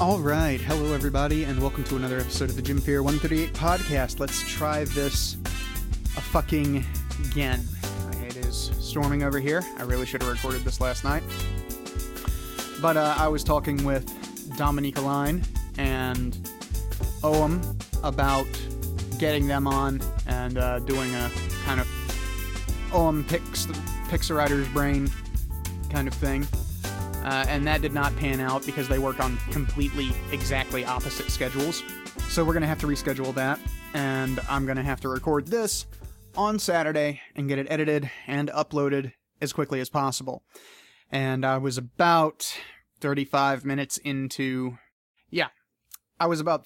All right, hello everybody, and welcome to another episode of the Jim Fear 138 podcast. Let's try this fucking again. It is storming over here. I really should have recorded this last night. But I was talking with Dominica Line and Oam about getting them on and doing a kind of Oam picks a writer's brain kind of thing. And that did not pan out because they work on completely exactly opposite schedules. So we're going to have to reschedule that, and I'm going to have to record this on Saturday and get it edited and uploaded as quickly as possible. And I was about 35 minutes into... Yeah, I was about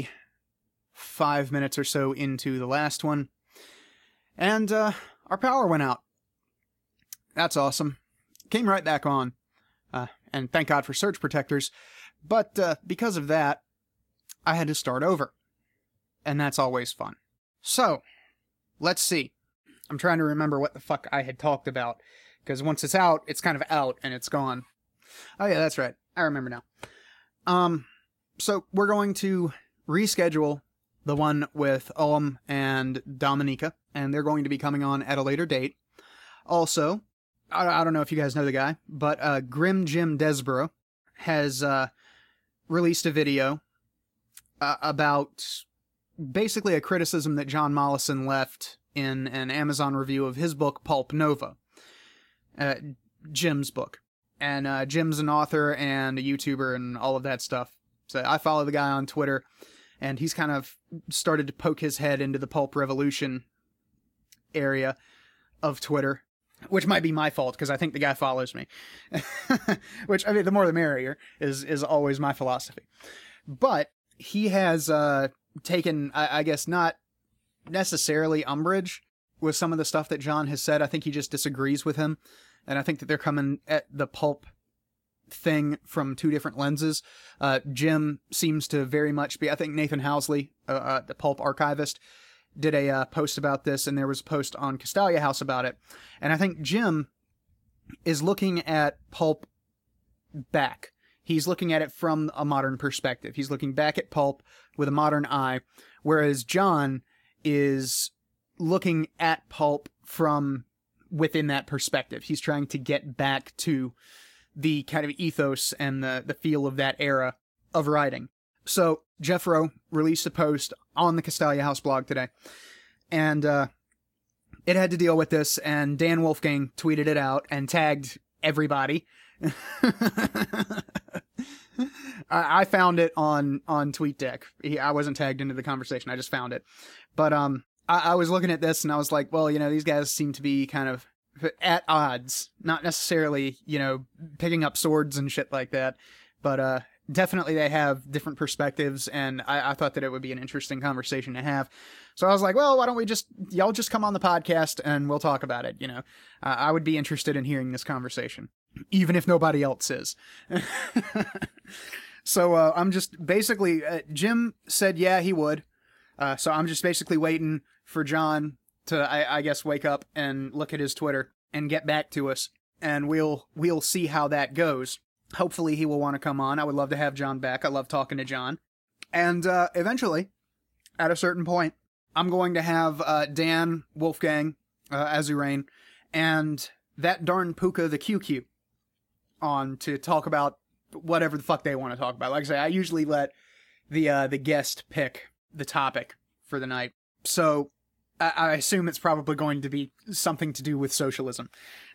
35 minutes or so into the last one, and our power went out. That's awesome. Came right back on. And thank God for surge protectors, but because of that, I had to start over, and that's always fun. So, let's see. I'm trying to remember what the fuck I had talked about, because once it's out, it's kind of out, and it's gone. Oh yeah, that's right. I remember now. So we're going to reschedule the one with Oam and Dominica, and they're going to be coming on at a later date. Also, I don't know if you guys know the guy, but Grim Jim Desborough has released a video about basically a criticism that John Mollison left in an Amazon review of his book, Pulp Nova, Jim's book. And Jim's an author and a YouTuber and all of that stuff. So I follow the guy on Twitter, and he's kind of started to poke his head into the Pulp Revolution area of Twitter. Which might be my fault, because I think the guy follows me. Which, I mean, the more the merrier, is always my philosophy. But he has taken, I guess, not necessarily umbrage with some of the stuff that John has said. I think he just disagrees with him. And I think that they're coming at the pulp thing from two different lenses. Jim seems to very much be, I think Nathan Housley, the pulp archivist, did a post about this, and there was a post on Castalia House about it. And I think Jim is looking at pulp back. He's looking at it from a modern perspective. He's looking back at pulp with a modern eye, whereas John is looking at pulp from within that perspective. He's trying to get back to the kind of ethos and the feel of that era of writing. So, Jeff Rowe released a post on the Castalia House blog today, and it had to deal with this, and Dan Wolfgang tweeted it out and tagged everybody. I found it on TweetDeck. I wasn't tagged into the conversation, I just found it. But I was looking at this, and I was like, well, these guys seem to be kind of at odds. Not necessarily, picking up swords and shit like that, but definitely they have different perspectives, and I thought that it would be an interesting conversation to have. So I was like, well, why don't y'all just come on the podcast and we'll talk about it, I would be interested in hearing this conversation, even if nobody else is. So I'm just basically, Jim said yeah, he would. So I'm just basically waiting for John to, I guess, wake up and look at his Twitter and get back to us, and we'll see how that goes. Hopefully he will want to come on. I would love to have John back. I love talking to John. And eventually, at a certain point, I'm going to have Dan Wolfgang, Azurain, and that darn Puka the QQ on to talk about whatever the fuck they want to talk about. Like I say, I usually let the guest pick the topic for the night. So I assume it's probably going to be something to do with socialism.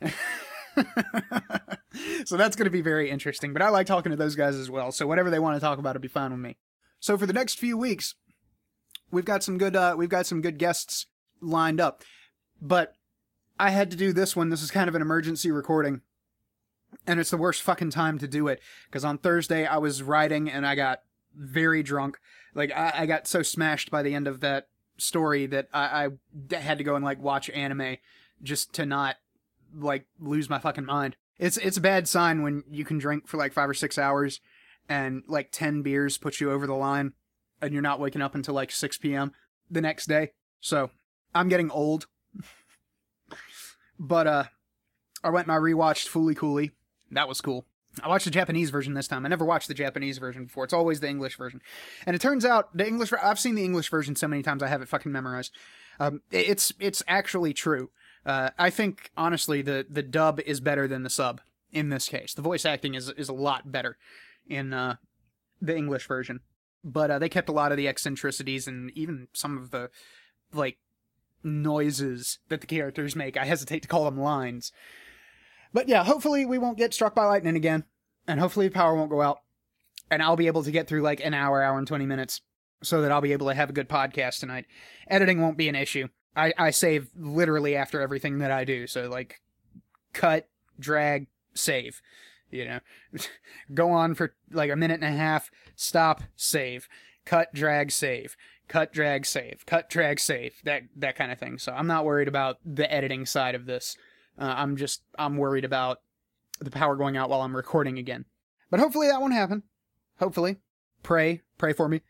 So that's going to be very interesting, but I like talking to those guys as well, so whatever they want to talk about will be fine with me. So for the next few weeks, we've got some good guests lined up, but I had to do this one. This is kind of an emergency recording, and it's the worst fucking time to do it, because on Thursday I was writing and I got very drunk. Like, I got so smashed by the end of that story that I had to go and watch anime just to not lose my fucking mind. It's a bad sign when you can drink for 5 or 6 hours and 10 beers puts you over the line and you're not waking up until 6 p.m. the next day. So I'm getting old. But I went and I rewatched Fooly Cooly. That was cool. I watched the Japanese version this time. I never watched the Japanese version before. It's always the English version. And it turns out I've seen the English version so many times I have it fucking memorized. It's actually true. I think, honestly, the dub is better than the sub in this case. The voice acting is a lot better in the English version. But they kept a lot of the eccentricities and even some of the, like, noises that the characters make. I hesitate to call them lines. But yeah, hopefully we won't get struck by lightning again. And hopefully the power won't go out. And I'll be able to get through like an hour and 20 minutes so that I'll be able to have a good podcast tonight. Editing won't be an issue. I save literally after everything that I do. So like cut, drag, save. You know, go on for like a minute and a half, stop, save. Cut, drag, save. Cut, drag, save. Cut, drag, save. That kind of thing. So I'm not worried about the editing side of this. I'm worried about the power going out while I'm recording again. But hopefully that won't happen. Hopefully. Pray for me.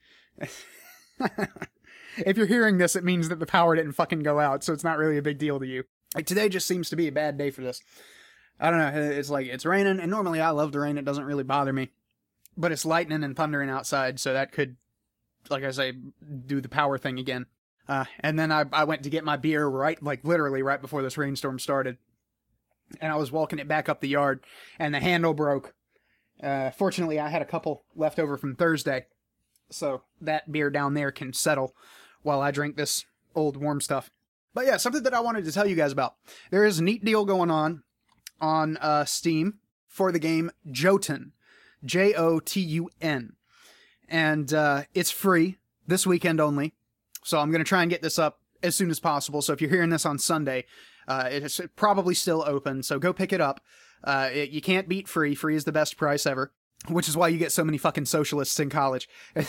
If you're hearing this, it means that the power didn't fucking go out, so it's not really a big deal to you. Like, today just seems to be a bad day for this. I don't know, it's like, it's raining, and normally I love the rain, it doesn't really bother me. But it's lightning and thundering outside, so that could, like I say, do the power thing again. And then I went to get my beer literally right before this rainstorm started. And I was walking it back up the yard, and the handle broke. Fortunately, I had a couple left over from Thursday, so that beer down there can settle while I drink this old warm stuff. But yeah, something that I wanted to tell you guys about. There is a neat deal going on Steam for the game Jotun. Jotun. And it's free this weekend only, so I'm going to try and get this up as soon as possible. So if you're hearing this on Sunday, it's probably still open, so go pick it up. You can't beat free. Free is the best price ever, which is why you get so many fucking socialists in college.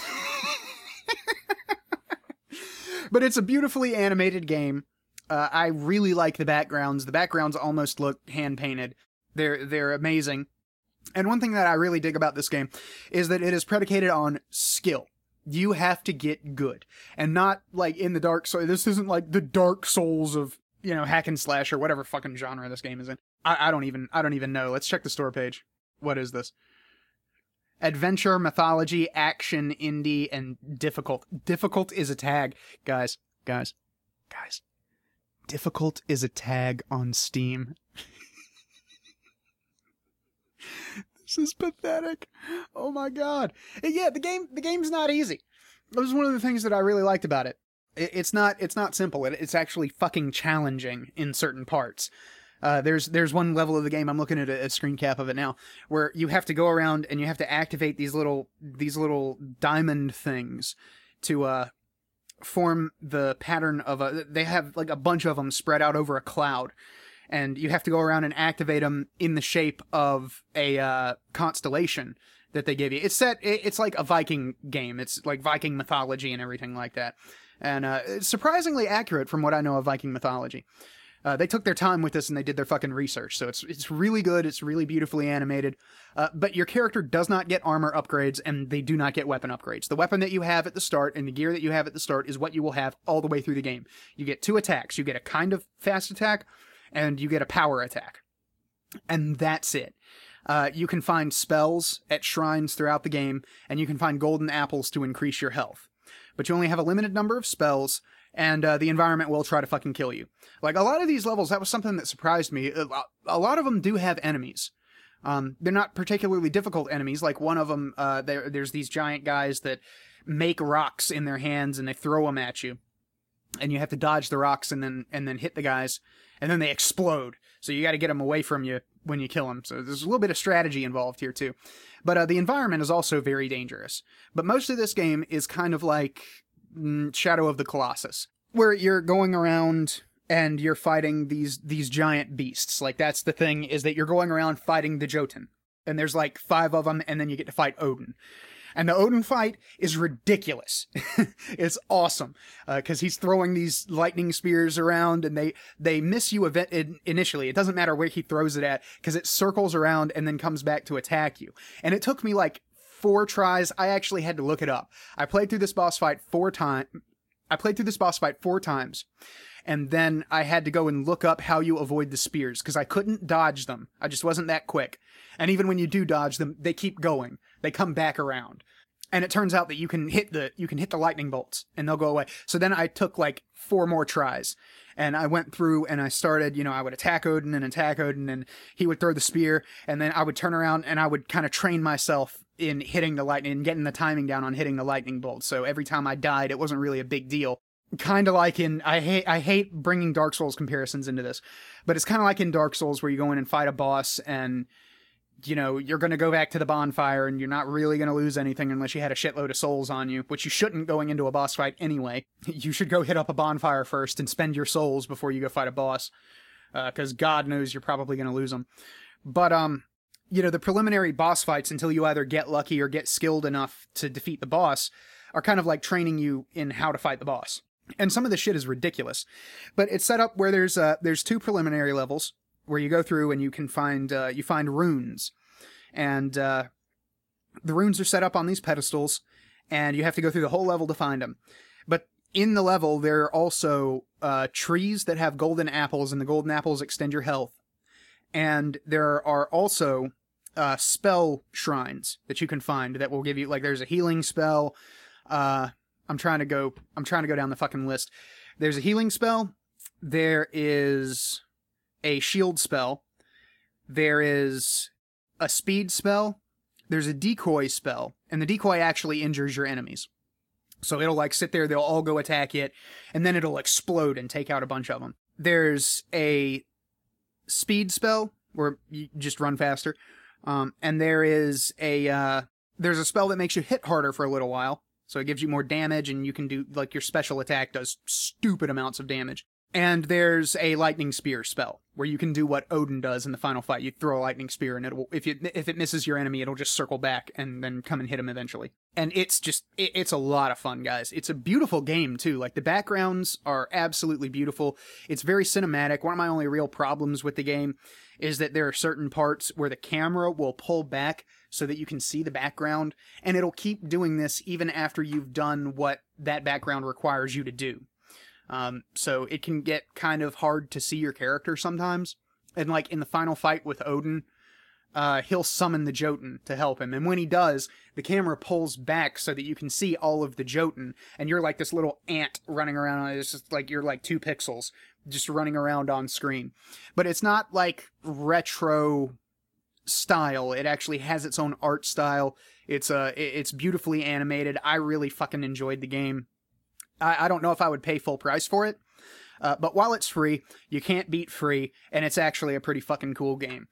But it's a beautifully animated game. I really like the backgrounds. The backgrounds almost look hand-painted. They're amazing. And one thing that I really dig about this game is that it is predicated on skill. You have to get good. And not like in the Dark Souls. This isn't like the Dark Souls of, hack and slash or whatever fucking genre this game is in. I don't even know. Let's check the store page. What is this? Adventure, mythology, action, indie, and difficult. Difficult is a tag. Guys. Difficult is a tag on Steam. This is pathetic. Oh my god. Yeah, the game's not easy. That was one of the things that I really liked about it. It's not simple. It's actually fucking challenging in certain parts. There's one level of the game, I'm looking at a screen cap of it now, where you have to go around and you have to activate these little diamond things to form the pattern of they have like a bunch of them spread out over a cloud, and you have to go around and activate them in the shape of a constellation that they give you. It's like a Viking game. It's like Viking mythology and everything like that. And it's surprisingly accurate from what I know of Viking mythology. They took their time with this and they did their fucking research. So it's really good. It's really beautifully animated. But your character does not get armor upgrades and they do not get weapon upgrades. The weapon that you have at the start and the gear that you have at the start is what you will have all the way through the game. You get 2 attacks. You get a kind of fast attack and you get a power attack. And that's it. You can find spells at shrines throughout the game, and you can find golden apples to increase your health. But you only have a limited number of spells, and the environment will try to fucking kill you. Like, a lot of these levels, that was something that surprised me. A lot of them do have enemies. They're not particularly difficult enemies. Like, one of them, there's these giant guys that make rocks in their hands, and they throw them at you. And you have to dodge the rocks and then hit the guys, and then they explode. So you got to get them away from you when you kill them. So there's a little bit of strategy involved here too. But the environment is also very dangerous. But most of this game is kind of like Shadow of the Colossus, where you're going around and you're fighting these giant beasts. Like, that's the thing, is that you're going around fighting the Jotun. And there's like 5 of them, and then you get to fight Odin. And the Odin fight is ridiculous. It's awesome. Because he's throwing these lightning spears around, and they miss you initially. It doesn't matter where he throws it at, because it circles around and then comes back to attack you. And it took me like 4 tries. I actually had to look it up. I played through this boss fight 4 times. And then I had to go and look up how you avoid the spears, because I couldn't dodge them. I just wasn't that quick. And even when you do dodge them, they keep going. They come back around. And it turns out that you can hit the lightning bolts and they'll go away. So then I took like 4 more tries, and I went through and I started, I would attack Odin, and he would throw the spear, and then I would turn around and I would kind of train myself in hitting the lightning and getting the timing down on hitting the lightning bolts. So every time I died, it wasn't really a big deal. Kind of like I hate bringing Dark Souls comparisons into this, but it's kind of like in Dark Souls where you go in and fight a boss and you're going to go back to the bonfire and you're not really going to lose anything unless you had a shitload of souls on you, which you shouldn't going into a boss fight anyway. You should go hit up a bonfire first and spend your souls before you go fight a boss, because God knows you're probably going to lose them. But, the preliminary boss fights, until you either get lucky or get skilled enough to defeat the boss, are kind of like training you in how to fight the boss. And some of the shit is ridiculous. But it's set up where there's 2 preliminary levels, where you go through and you can find runes, and the runes are set up on these pedestals, and you have to go through the whole level to find them. But in the level, there are also trees that have golden apples, and the golden apples extend your health. And there are also spell shrines that you can find that will give you, like, there's a healing spell. I'm trying to go down the fucking list. There's a healing spell. There is a shield spell. There is a speed spell. There's a decoy spell, and the decoy actually injures your enemies. So it'll like sit there, they'll all go attack it, and then it'll explode and take out a bunch of them. There's a speed spell where you just run faster. And there's a spell that makes you hit harder for a little while. So it gives you more damage, and you can do, like, your special attack does stupid amounts of damage. And there's a lightning spear spell, where you can do what Odin does in the final fight. You throw a lightning spear, and if it misses your enemy, it'll just circle back and then come and hit him eventually. And it's a lot of fun, guys. It's a beautiful game, too. Like, the backgrounds are absolutely beautiful. It's very cinematic. One of my only real problems with the game is that there are certain parts where the camera will pull back so that you can see the background, and it'll keep doing this even after you've done what that background requires you to do. So it can get kind of hard to see your character sometimes. And like in the final fight with Odin, he'll summon the Jotun to help him. And when he does, the camera pulls back so that you can see all of the Jotun. And you're like this little ant running around. It's just like you're like 2 pixels just running around on screen. But it's not like retro style. It actually has its own art style. It's beautifully animated. I really fucking enjoyed the game. I don't know if I would pay full price for it, but while it's free, you can't beat free, and it's actually a pretty fucking cool game.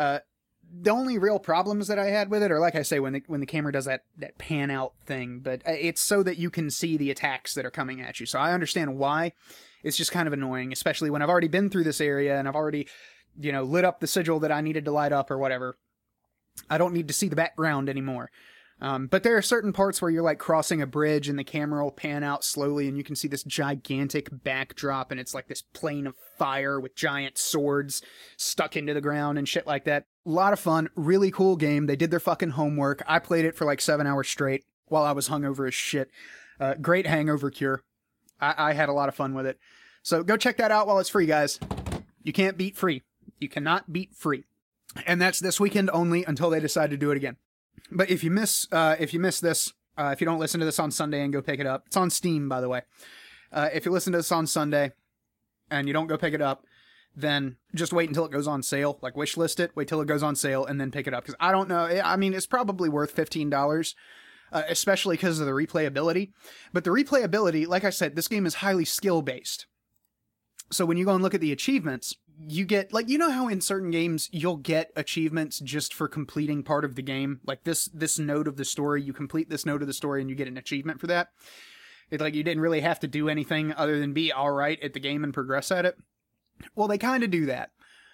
The only real problems that I had with it are, like I say, when the camera does that pan out thing, but it's so that you can see the attacks that are coming at you. So I understand why. It's just kind of annoying, especially when I've already been through this area and I've already, lit up the sigil that I needed to light up or whatever. I don't need to see the background anymore. But there are certain parts where you're like crossing a bridge and the camera will pan out slowly and you can see this gigantic backdrop, and it's like this plane of fire with giant swords stuck into the ground and shit like that. A lot of fun, really cool game. They did their fucking homework. I played it for like 7 hours straight while I was hungover as shit. Great hangover cure. I had a lot of fun with it. So go check that out while it's free, guys. You can't beat free. You cannot beat free. And that's this weekend only until they decide to do it again. But if you miss this, if you don't listen to this on Sunday and go pick it up, it's on Steam, by the way. If you listen to this on Sunday and you don't go pick it up, then just wait until it goes on sale. Like, wishlist it, wait till it goes on sale, and then pick it up. Because I don't know, I mean, it's probably worth $15, especially because of the replayability. But the replayability, like I said, this game is highly skill-based. So when you go and look at the achievements, you get, like, you know how in certain games you'll get achievements just for completing part of the game? Like this node of the story, you complete this node of the story and you get an achievement for that. It's like you didn't really have to do anything other than be alright at the game and progress at it. Well, they kind of do that.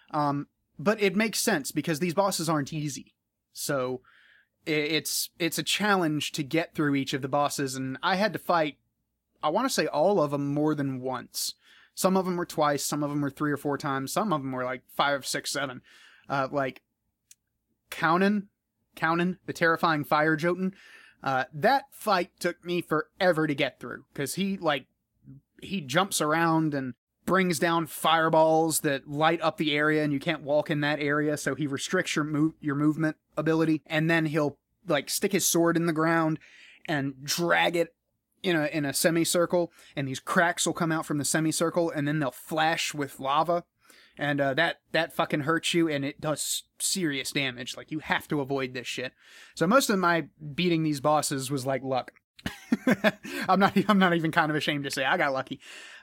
But it makes sense because these bosses aren't easy. So it's a challenge to get through each of the bosses, and I had to fight, I want to say all of them more than once. Some of them were twice, some of them were 3 or 4 times, some of them were like 5, 6, 7. Like Conan, the terrifying fire Jotun, that fight took me forever to get through, because he jumps around and brings down fireballs that light up the area and you can't walk in that area, so he restricts your movement ability. And then he'll like stick his sword in the ground and drag it in a semicircle, and these cracks will come out from the semicircle, and then they'll flash with lava, and that fucking hurts you, and it does serious damage. Like, you have to avoid this shit. So most of my beating these bosses was like luck. I'm not even kind of ashamed to say I got lucky.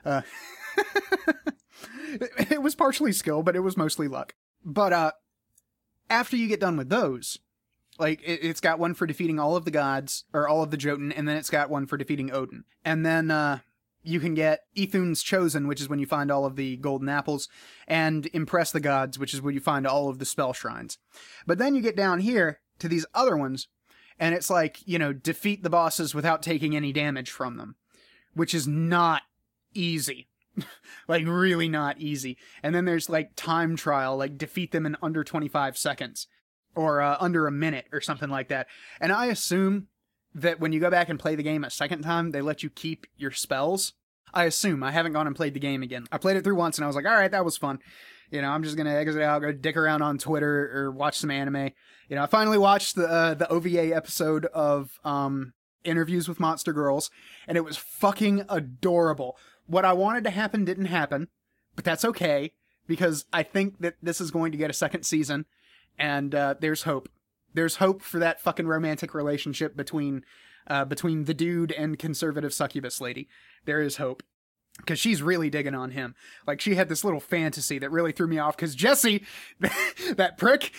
It was partially skill, but it was mostly luck. But after you get done with those, like, it's got one for defeating all of the gods, or all of the Jotun, and then it's got one for defeating Odin. And then you can get Ithun's Chosen, which is when you find all of the golden apples, and Impress the Gods, which is when you find all of the spell shrines. But then you get down here to these other ones, and it's like, defeat the bosses without taking any damage from them, which is not easy. Like, really not easy. And then there's, like, time trial, like, defeat them in under 25 seconds. Or under a minute, or something like that. And I assume that when you go back and play the game a second time, they let you keep your spells. I assume. I haven't gone and played the game again. I played it through once, and I was like, alright, that was fun. I'm just gonna exit out, go dick around on Twitter, or watch some anime. I finally watched the OVA episode of Interviews with Monster Girls, and it was fucking adorable. What I wanted to happen didn't happen, but that's okay, because I think that this is going to get a second season. And there's hope. There's hope for that fucking romantic relationship between the dude and conservative succubus lady. There is hope. Because she's really digging on him. Like, she had this little fantasy that really threw me off. Because Jesse, that prick,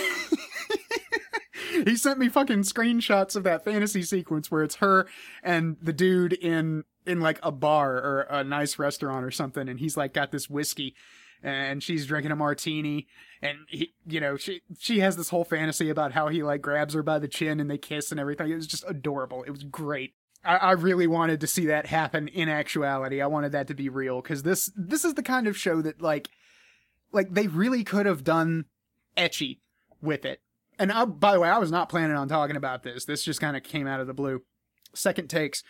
he sent me fucking screenshots of that fantasy sequence where it's her and the dude in like a bar or a nice restaurant or something. And he's like got this whiskey. And she's drinking a martini, and she has this whole fantasy about how he like grabs her by the chin and they kiss and everything. It was just adorable. It was great. I really wanted to see that happen in actuality. I wanted that to be real, because this is the kind of show that like they really could have done ecchi with it. And by the way, I was not planning on talking about this. This just kind of came out of the blue. Second takes.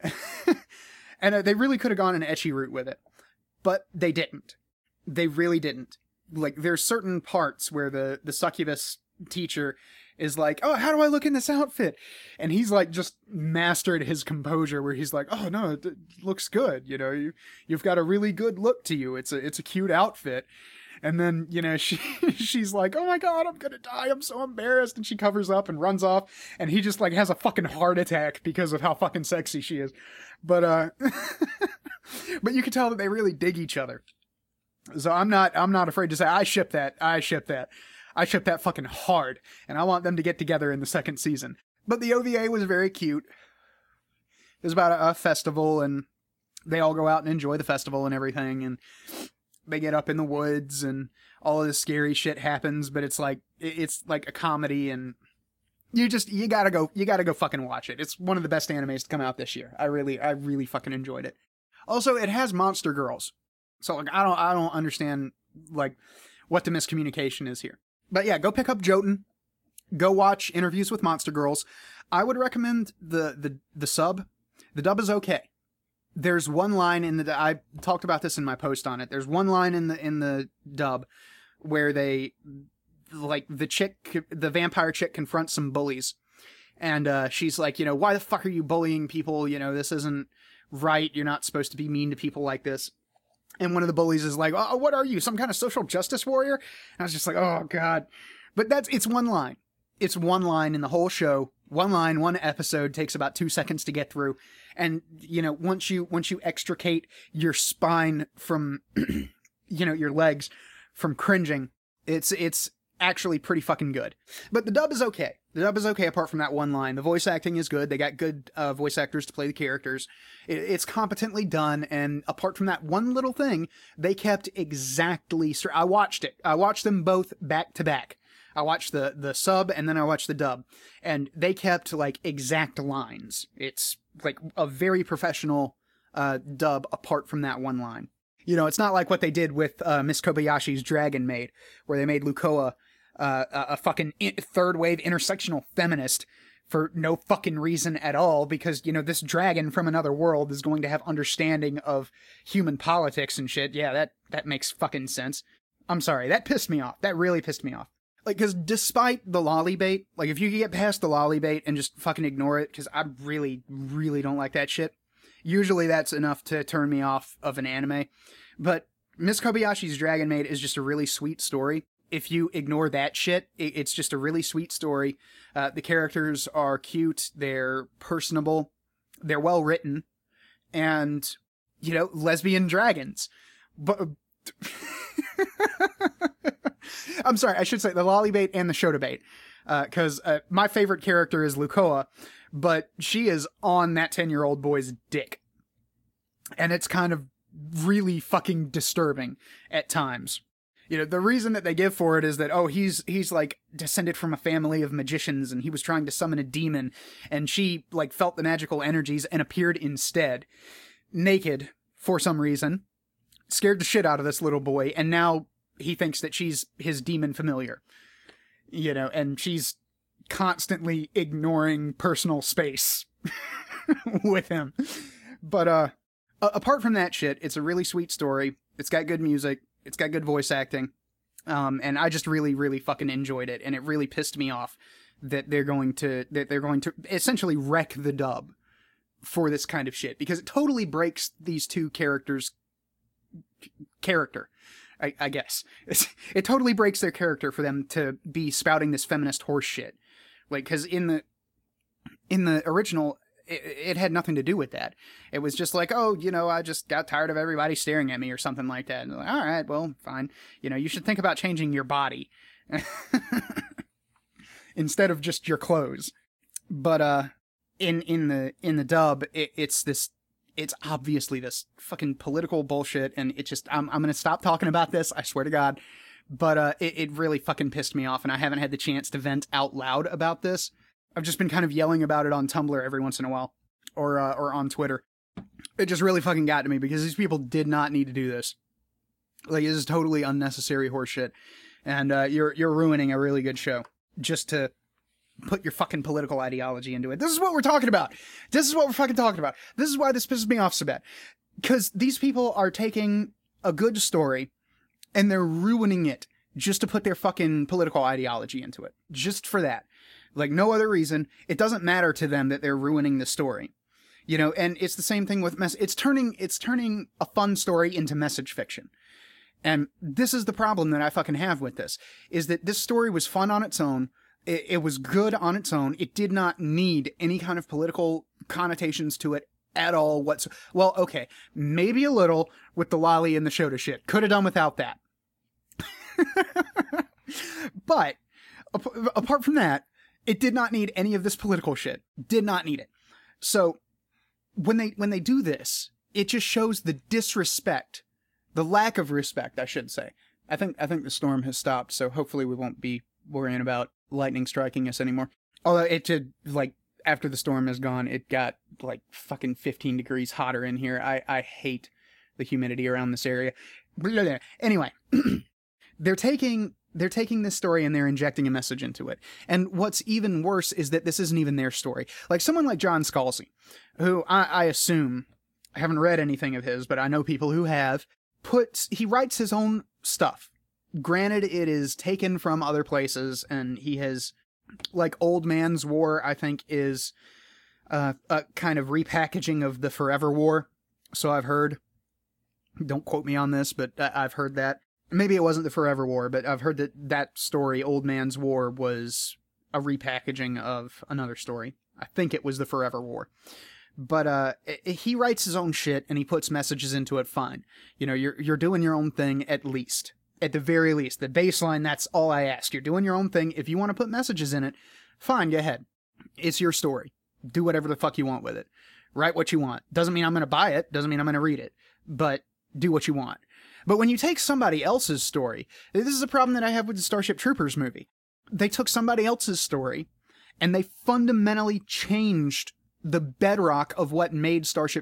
And they really could have gone an ecchi route with it, but they didn't. They really didn't. Like, there's certain parts where the succubus teacher is like, oh, how do I look in this outfit? And he's like just mastered his composure, where he's like, oh no, it looks good. You've got a really good look to you. It's a cute outfit. And then, she's like, oh my God, I'm gonna die. I'm so embarrassed. And she covers up and runs off. And he just like has a fucking heart attack because of how fucking sexy she is. But, but you can tell that they really dig each other. So I'm not afraid to say I ship that. I ship that fucking hard. And I want them to get together in the second season. But the OVA was very cute. It was about a festival, and they all go out and enjoy the festival and everything, and they get up in the woods and all of this scary shit happens, but it's like a comedy, and you gotta go fucking watch it. It's one of the best animes to come out this year. I really fucking enjoyed it. Also, it has monster girls. So, like, I don't understand, like, what the miscommunication is here. But yeah, go pick up Jotun. Go watch Interviews with Monster Girls. I would recommend the sub. The dub is okay. There's one line I talked about this in my post on it. There's one line in the dub where they, like, the vampire chick confronts some bullies. And she's like, why the fuck are you bullying people? This isn't right. You're not supposed to be mean to people like this. And one of the bullies is like, oh, what are you, some kind of social justice warrior? And I was just like, oh, God. But it's one line. It's one line in the whole show. One line, one episode, takes about 2 seconds to get through. And, once you extricate your spine from, your legs from cringing, it's actually pretty fucking good. But the dub is okay. The dub is okay apart from that one line. The voice acting is good. They got good voice actors to play the characters. It's competently done, and apart from that one little thing, they kept exactly... I watched it. I watched them both back to back. I watched the sub, and then I watched the dub. And they kept, like, exact lines. It's, like, a very professional dub apart from that one line. It's not like what they did with Miss Kobayashi's Dragon Maid, where they made Lukoa a fucking third wave intersectional feminist for no fucking reason at all, because, you know, this dragon from another world is going to have understanding of human politics and shit. Yeah, that makes fucking sense. I'm sorry, that pissed me off. That really pissed me off. Like, because despite the lolly bait, like, if you can get past the lolly bait and just fucking ignore it, because I really, really don't like that shit, usually that's enough to turn me off of an anime. But Miss Kobayashi's Dragon Maid is just a really sweet story. If you ignore that shit, it's just a really sweet story. The characters are cute, they're personable, they're well written, and, you know, lesbian dragons. But... I'm sorry, I should say the lolly bait and the shota bait. Because my favorite character is Lukoa, but she is on that 10-year-old boy's dick. And it's kind of really fucking disturbing at times. You know, the reason that they give for it is that, oh, he's like descended from a family of magicians and he was trying to summon a demon, and she like felt the magical energies and appeared instead, naked for some reason, scared the shit out of this little boy, and now he thinks that she's his demon familiar. You know, and she's constantly ignoring personal space with him. But apart from that shit, it's a really sweet story. It's got good music. It's got good voice acting. And I just really, really fucking enjoyed it. And it really pissed me off that they're going to essentially wreck the dub for this kind of shit, because it totally breaks these two characters' character. I guess. It totally breaks their character for them to be spouting this feminist horse shit. Like, because in the original, it had nothing to do with that. It was just like, oh, you know, I just got tired of everybody staring at me or something like that. And like, all right, well, fine. You know, you should think about changing your body instead of just your clothes. But in the dub, it's obviously this fucking political bullshit, and it just, I'm gonna stop talking about this, I swear to God. But it really fucking pissed me off, and I haven't had the chance to vent out loud about this. I've just been kind of yelling about it on Tumblr every once in a while, or on Twitter. It just really fucking got to me, because these people did not need to do this. Like, this is totally unnecessary horseshit, and you're ruining a really good show just to put your fucking political ideology into it. This is what we're talking about. This is what we're fucking talking about. This is why this pisses me off so bad. Because these people are taking a good story and they're ruining it just to put their fucking political ideology into it. Just for that. Like, no other reason. It doesn't matter to them that they're ruining the story. You know, and it's the same thing with it's turning a fun story into message fiction. And this is the problem that I fucking have with this, is that this story was fun on its own. It was good on its own. It did not need any kind of political connotations to it at all whatsoever. Well, okay, maybe a little with the lolly and the shota shit. Could have done without that. But apart from that, it did not need any of this political shit. Did not need it. So when they do this, it just shows the disrespect, the lack of respect, I should say. I think the storm has stopped, so hopefully we won't be worrying about lightning striking us anymore. Although it did, like, after the storm is gone, it got like fucking 15 degrees hotter in here. I hate the humidity around this area. Anyway, they're taking this story and they're injecting a message into it. And what's even worse is that this isn't even their story. Like, someone like John Scalzi, who I assume, I haven't read anything of his, but I know people who have, he writes his own stuff. Granted, it is taken from other places, and he has, like, Old Man's War, I think, is a kind of repackaging of the Forever War. So I've heard. Don't quote me on this, but I've heard that. Maybe it wasn't the Forever War, but I've heard that story, Old Man's War, was a repackaging of another story. I think it was the Forever War. But he writes his own shit, and he puts messages into it, fine. You know, you're doing your own thing, at least. At the very least, the baseline, that's all I ask. You're doing your own thing. If you want to put messages in it, fine, go ahead. It's your story. Do whatever the fuck you want with it. Write what you want. Doesn't mean I'm going to buy it. Doesn't mean I'm going to read it. But do what you want. But when you take somebody else's story, this is a problem that I have with the Starship Troopers movie. They took somebody else's story, and they fundamentally changed the bedrock of what made Starship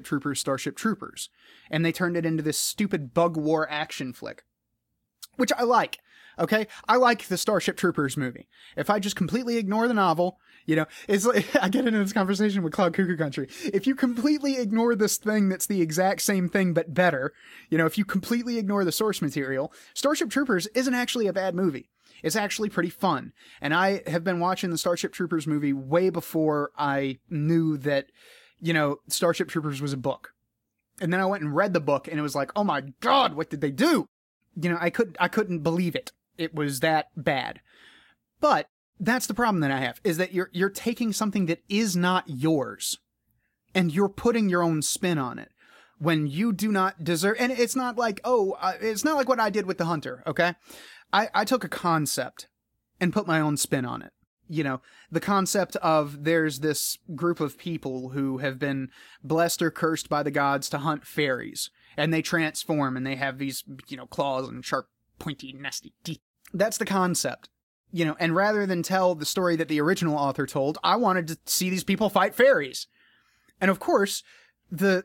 Troopers. And they turned it into this stupid bug war action flick. Which I like. Okay? I like the Starship Troopers movie. If I just completely ignore the novel, it's like, I get into this conversation with Cloud Cuckoo Country. If you completely ignore this thing that's the exact same thing but better, if you completely ignore the source material, Starship Troopers isn't actually a bad movie. It's actually pretty fun. And I have been watching the Starship Troopers movie way before I knew that, Starship Troopers was a book. And then I went and read the book, and it was like, oh my God, what did they do? I couldn't believe it. It was that bad. But that's the problem that I have, is that you're taking something that is not yours, and you're putting your own spin on it when you do not deserve. And it's not like, it's not like what I did with The Hunter, okay? I took a concept and put my own spin on it. The concept of there's this group of people who have been blessed or cursed by the gods to hunt fairies, and they transform, and they have these, claws and sharp, pointy, nasty teeth. That's the concept. And rather than tell the story that the original author told, I wanted to see these people fight fairies. And of course, the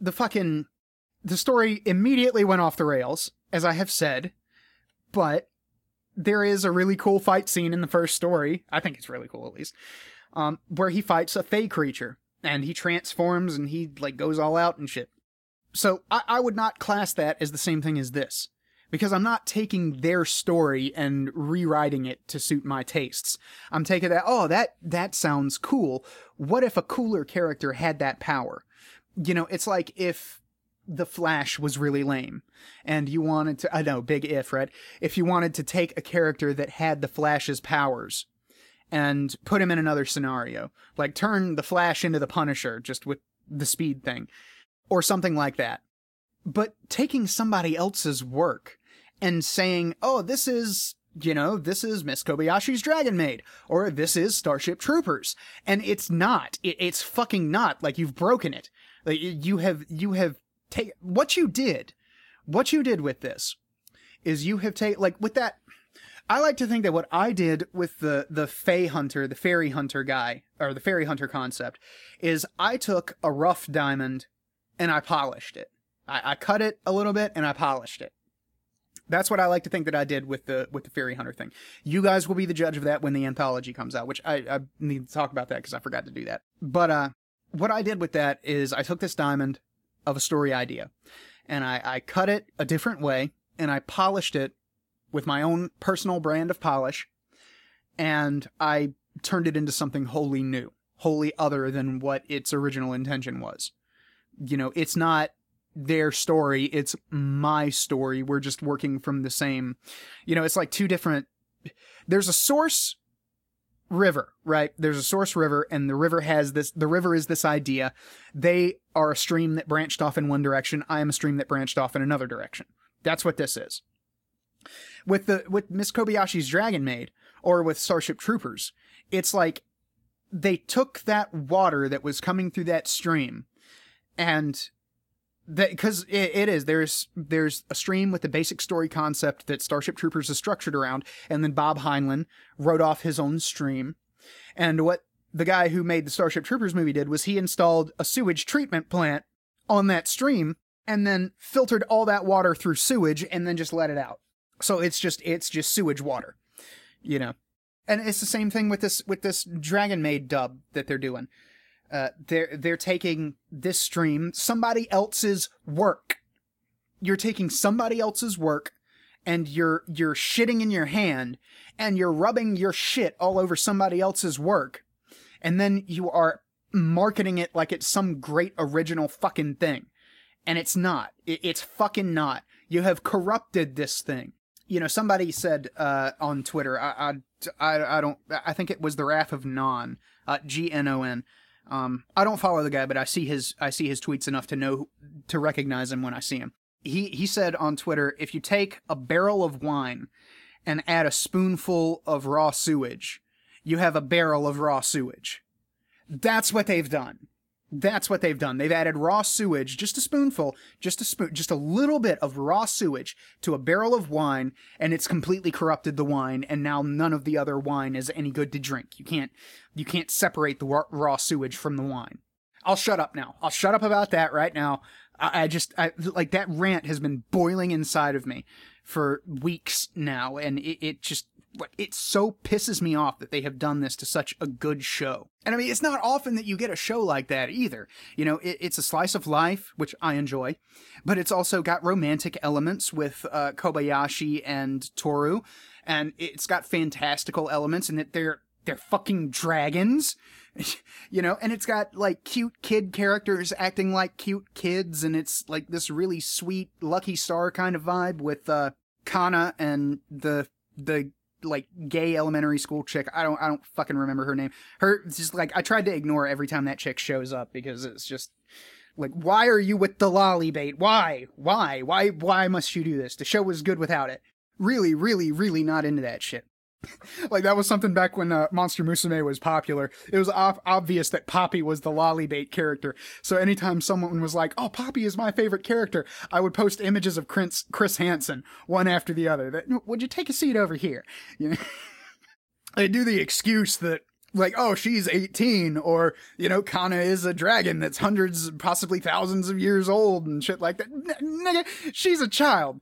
story immediately went off the rails, as I have said, but there is a really cool fight scene in the first story. I think it's really cool, at least, where he fights a fae creature, and he transforms, and he, goes all out and shit. So I would not class that as the same thing as this, because I'm not taking their story and rewriting it to suit my tastes. I'm taking that sounds cool. What if a cooler character had that power? It's like if The Flash was really lame, and you wanted to, I know, big if, right? If you wanted to take a character that had the Flash's powers and put him in another scenario, like turn the Flash into the Punisher, just with the speed thing, or something like that. But taking somebody else's work and saying, oh, this is Miss Kobayashi's Dragon Maid, or this is Starship Troopers. And it's not. It's fucking not. Like, you've broken it. Like, you have what you did with this is you have taken, like, with that, I like to think that what I did with the Fae Hunter, the Fairy Hunter guy, or the Fairy Hunter concept, is I took a rough diamond and I polished it. I cut it a little bit and I polished it. That's what I like to think that I did with the Fairy Hunter thing. You guys will be the judge of that when the anthology comes out, which I need to talk about that because I forgot to do that. But what I did with that is I took this diamond of a story idea, and I cut it a different way, and I polished it with my own personal brand of polish, and I turned it into something wholly new, wholly other than what its original intention was. It's not their story, it's my story. We're just working from the same, it's like two different, there's a source river, right? There's a source river, and the river is this idea. They are a stream that branched off in one direction. I am a stream that branched off in another direction. That's what this is. With Miss Kobayashi's Dragon Maid, or with Starship Troopers, it's like they took that water that was coming through that stream, and because there's a stream with the basic story concept that Starship Troopers is structured around, and then Bob Heinlein wrote off his own stream. And what the guy who made the Starship Troopers movie did was he installed a sewage treatment plant on that stream, and then filtered all that water through sewage, and then just let it out. So it's just sewage water, And it's the same thing with this Dragon Maid dub that they're doing. They're taking this stream, somebody else's work. You're taking somebody else's work, and you're shitting in your hand, and you're rubbing your shit all over somebody else's work, and then you are marketing it like it's some great original fucking thing. And it's not. It's fucking not. You have corrupted this thing. Somebody said on Twitter, I think it was the Wrath of Non, GNON. I don't follow the guy, but I see his tweets enough to recognize him when I see him. He said on Twitter, if you take a barrel of wine and add a spoonful of raw sewage, you have a barrel of raw sewage. That's what they've done. They've added raw sewage, just a little bit of raw sewage to a barrel of wine, and it's completely corrupted the wine, and now none of the other wine is any good to drink. You can't separate the raw sewage from the wine. I'll shut up now. I'll shut up about that right now. I like that rant has been boiling inside of me for weeks now, and it so pisses me off that they have done this to such a good show. And I mean, it's not often that you get a show like that either. You know, it's a slice of life, which I enjoy, but it's also got romantic elements with Kobayashi and Toru, and it's got fantastical elements in that they're fucking dragons, you know, and it's got like cute kid characters acting like cute kids, and it's like this really sweet Lucky Star kind of vibe with Kana and the like gay elementary school chick. I don't fucking remember her name. Just like, I tried to ignore every time that chick shows up because it's just like, why are you with the lolly bait? Why must you do this? The show was good without it. Really, really, really not into that shit. Like, that was something back when Monster Musume was popular. It was obvious that Poppy was the lollybait character. So anytime someone was like, oh, Poppy is my favorite character, I would post images of Chris Hansen, one after the other. Would you take a seat over here? You know? They do the excuse that, like, oh, she's 18, or, you know, Kana is a dragon that's hundreds, possibly thousands of years old and shit like that. Nigga, she's a child.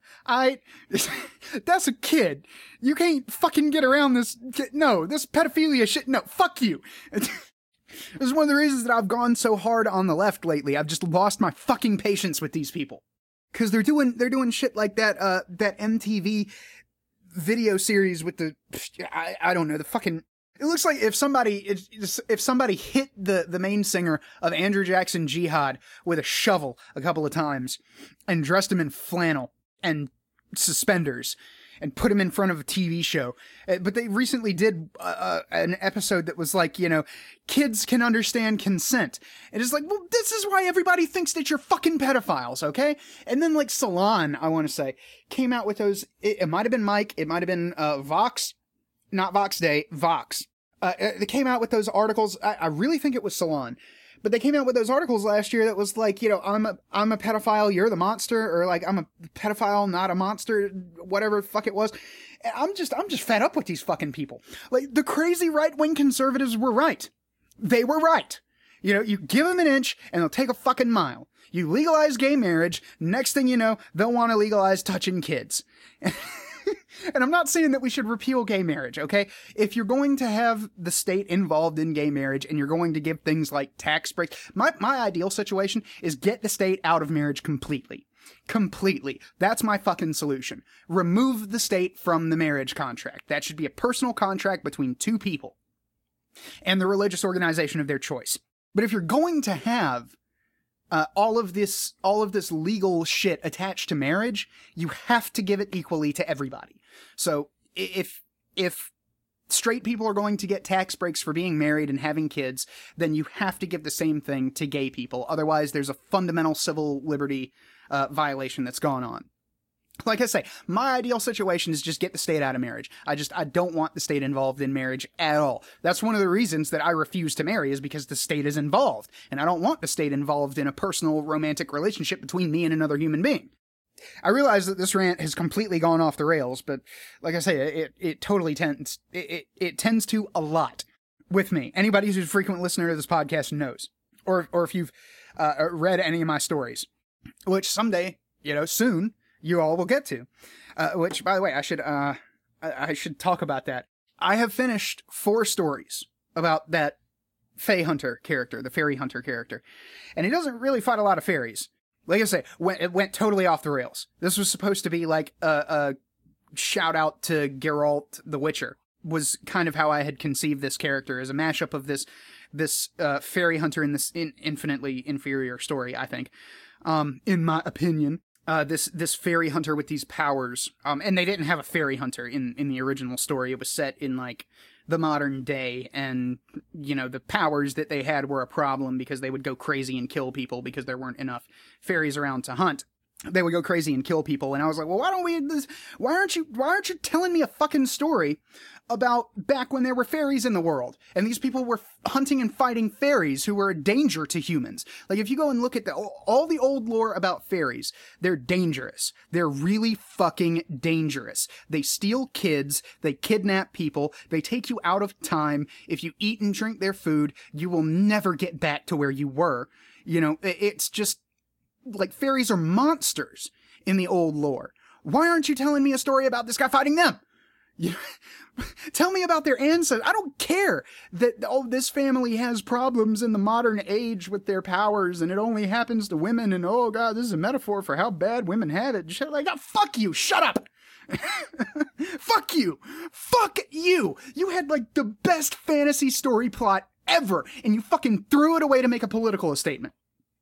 That's a kid. You can't fucking get around this. No, this pedophilia shit. No, fuck you. This is one of the reasons that I've gone so hard on the left lately. I've just lost my fucking patience with these people. Cause they're doing shit like that MTV video series with I don't know, the fucking, it looks like if somebody hit the main singer of Andrew Jackson Jihad with a shovel a couple of times and dressed him in flannel and suspenders and put him in front of a TV show. But they recently did an episode that was like, you know, kids can understand consent. And it's like, well, this is why everybody thinks that you're fucking pedophiles, okay? And then like Salon, I want to say, came out with those, it might have been Mike, it might have been Vox, not Vox Day, Vox. They came out with those articles. I really think it was Salon, but they came out with those articles last year that was like, you know, I'm a pedophile, you're the monster, or like, I'm a pedophile, not a monster, whatever the fuck it was. I'm just fed up with these fucking people. Like, the crazy right-wing conservatives were right. They were right. You know, you give them an inch and they'll take a fucking mile. You legalize gay marriage, next thing you know, they'll want to legalize touching kids. And I'm not saying that we should repeal gay marriage, okay? If you're going to have the state involved in gay marriage and you're going to give things like tax breaks, my ideal situation is get the state out of marriage completely. Completely. That's my fucking solution. Remove the state from the marriage contract. That should be a personal contract between two people and the religious organization of their choice. But if you're going to have all of this legal shit attached to marriage, you have to give it equally to everybody. So if straight people are going to get tax breaks for being married and having kids, then you have to give the same thing to gay people. Otherwise, there's a fundamental civil liberty violation that's gone on. Like I say, my ideal situation is just get the state out of marriage. I don't want the state involved in marriage at all. That's one of the reasons that I refuse to marry, is because the state is involved. And I don't want the state involved in a personal romantic relationship between me and another human being. I realize that this rant has completely gone off the rails, but like I say, it totally tends, it tends to a lot with me. Anybody who's a frequent listener to this podcast knows. Or if you've read any of my stories, which someday, you know, soon, you all will get to. Which, by the way, I should talk about that. I have finished 4 stories about that Fae Hunter character, the Fairy Hunter character. And he doesn't really fight a lot of fairies. Like I say, it went totally off the rails. This was supposed to be like a shout out to Geralt the Witcher, was kind of how I had conceived this character, as a mashup of this Fairy Hunter in this infinitely inferior story, I think. In my opinion. This fairy hunter with these powers. And they didn't have a fairy hunter in the original story. It was set in like the modern day, and you know, the powers that they had were a problem because they would go crazy and kill people because there weren't enough fairies around to hunt. They would go crazy and kill people, and I was like, well, why aren't you telling me a fucking story about back when there were fairies in the world, and these people were hunting and fighting fairies who were a danger to humans. Like, if you go and look at all the old lore about fairies, they're dangerous. They're really fucking dangerous. They steal kids, they kidnap people, they take you out of time. If you eat and drink their food, you will never get back to where you were. You know, it's just, like, fairies are monsters in the old lore. Why aren't you telling me a story about this guy fighting them? Tell me about their ancestors. I don't care that, oh, this family has problems in the modern age with their powers and it only happens to women and, oh God, this is a metaphor for how bad women have it. Shit like, oh, fuck you. Shut up. Fuck you. Fuck you. You had like the best fantasy story plot ever and you fucking threw it away to make a political statement.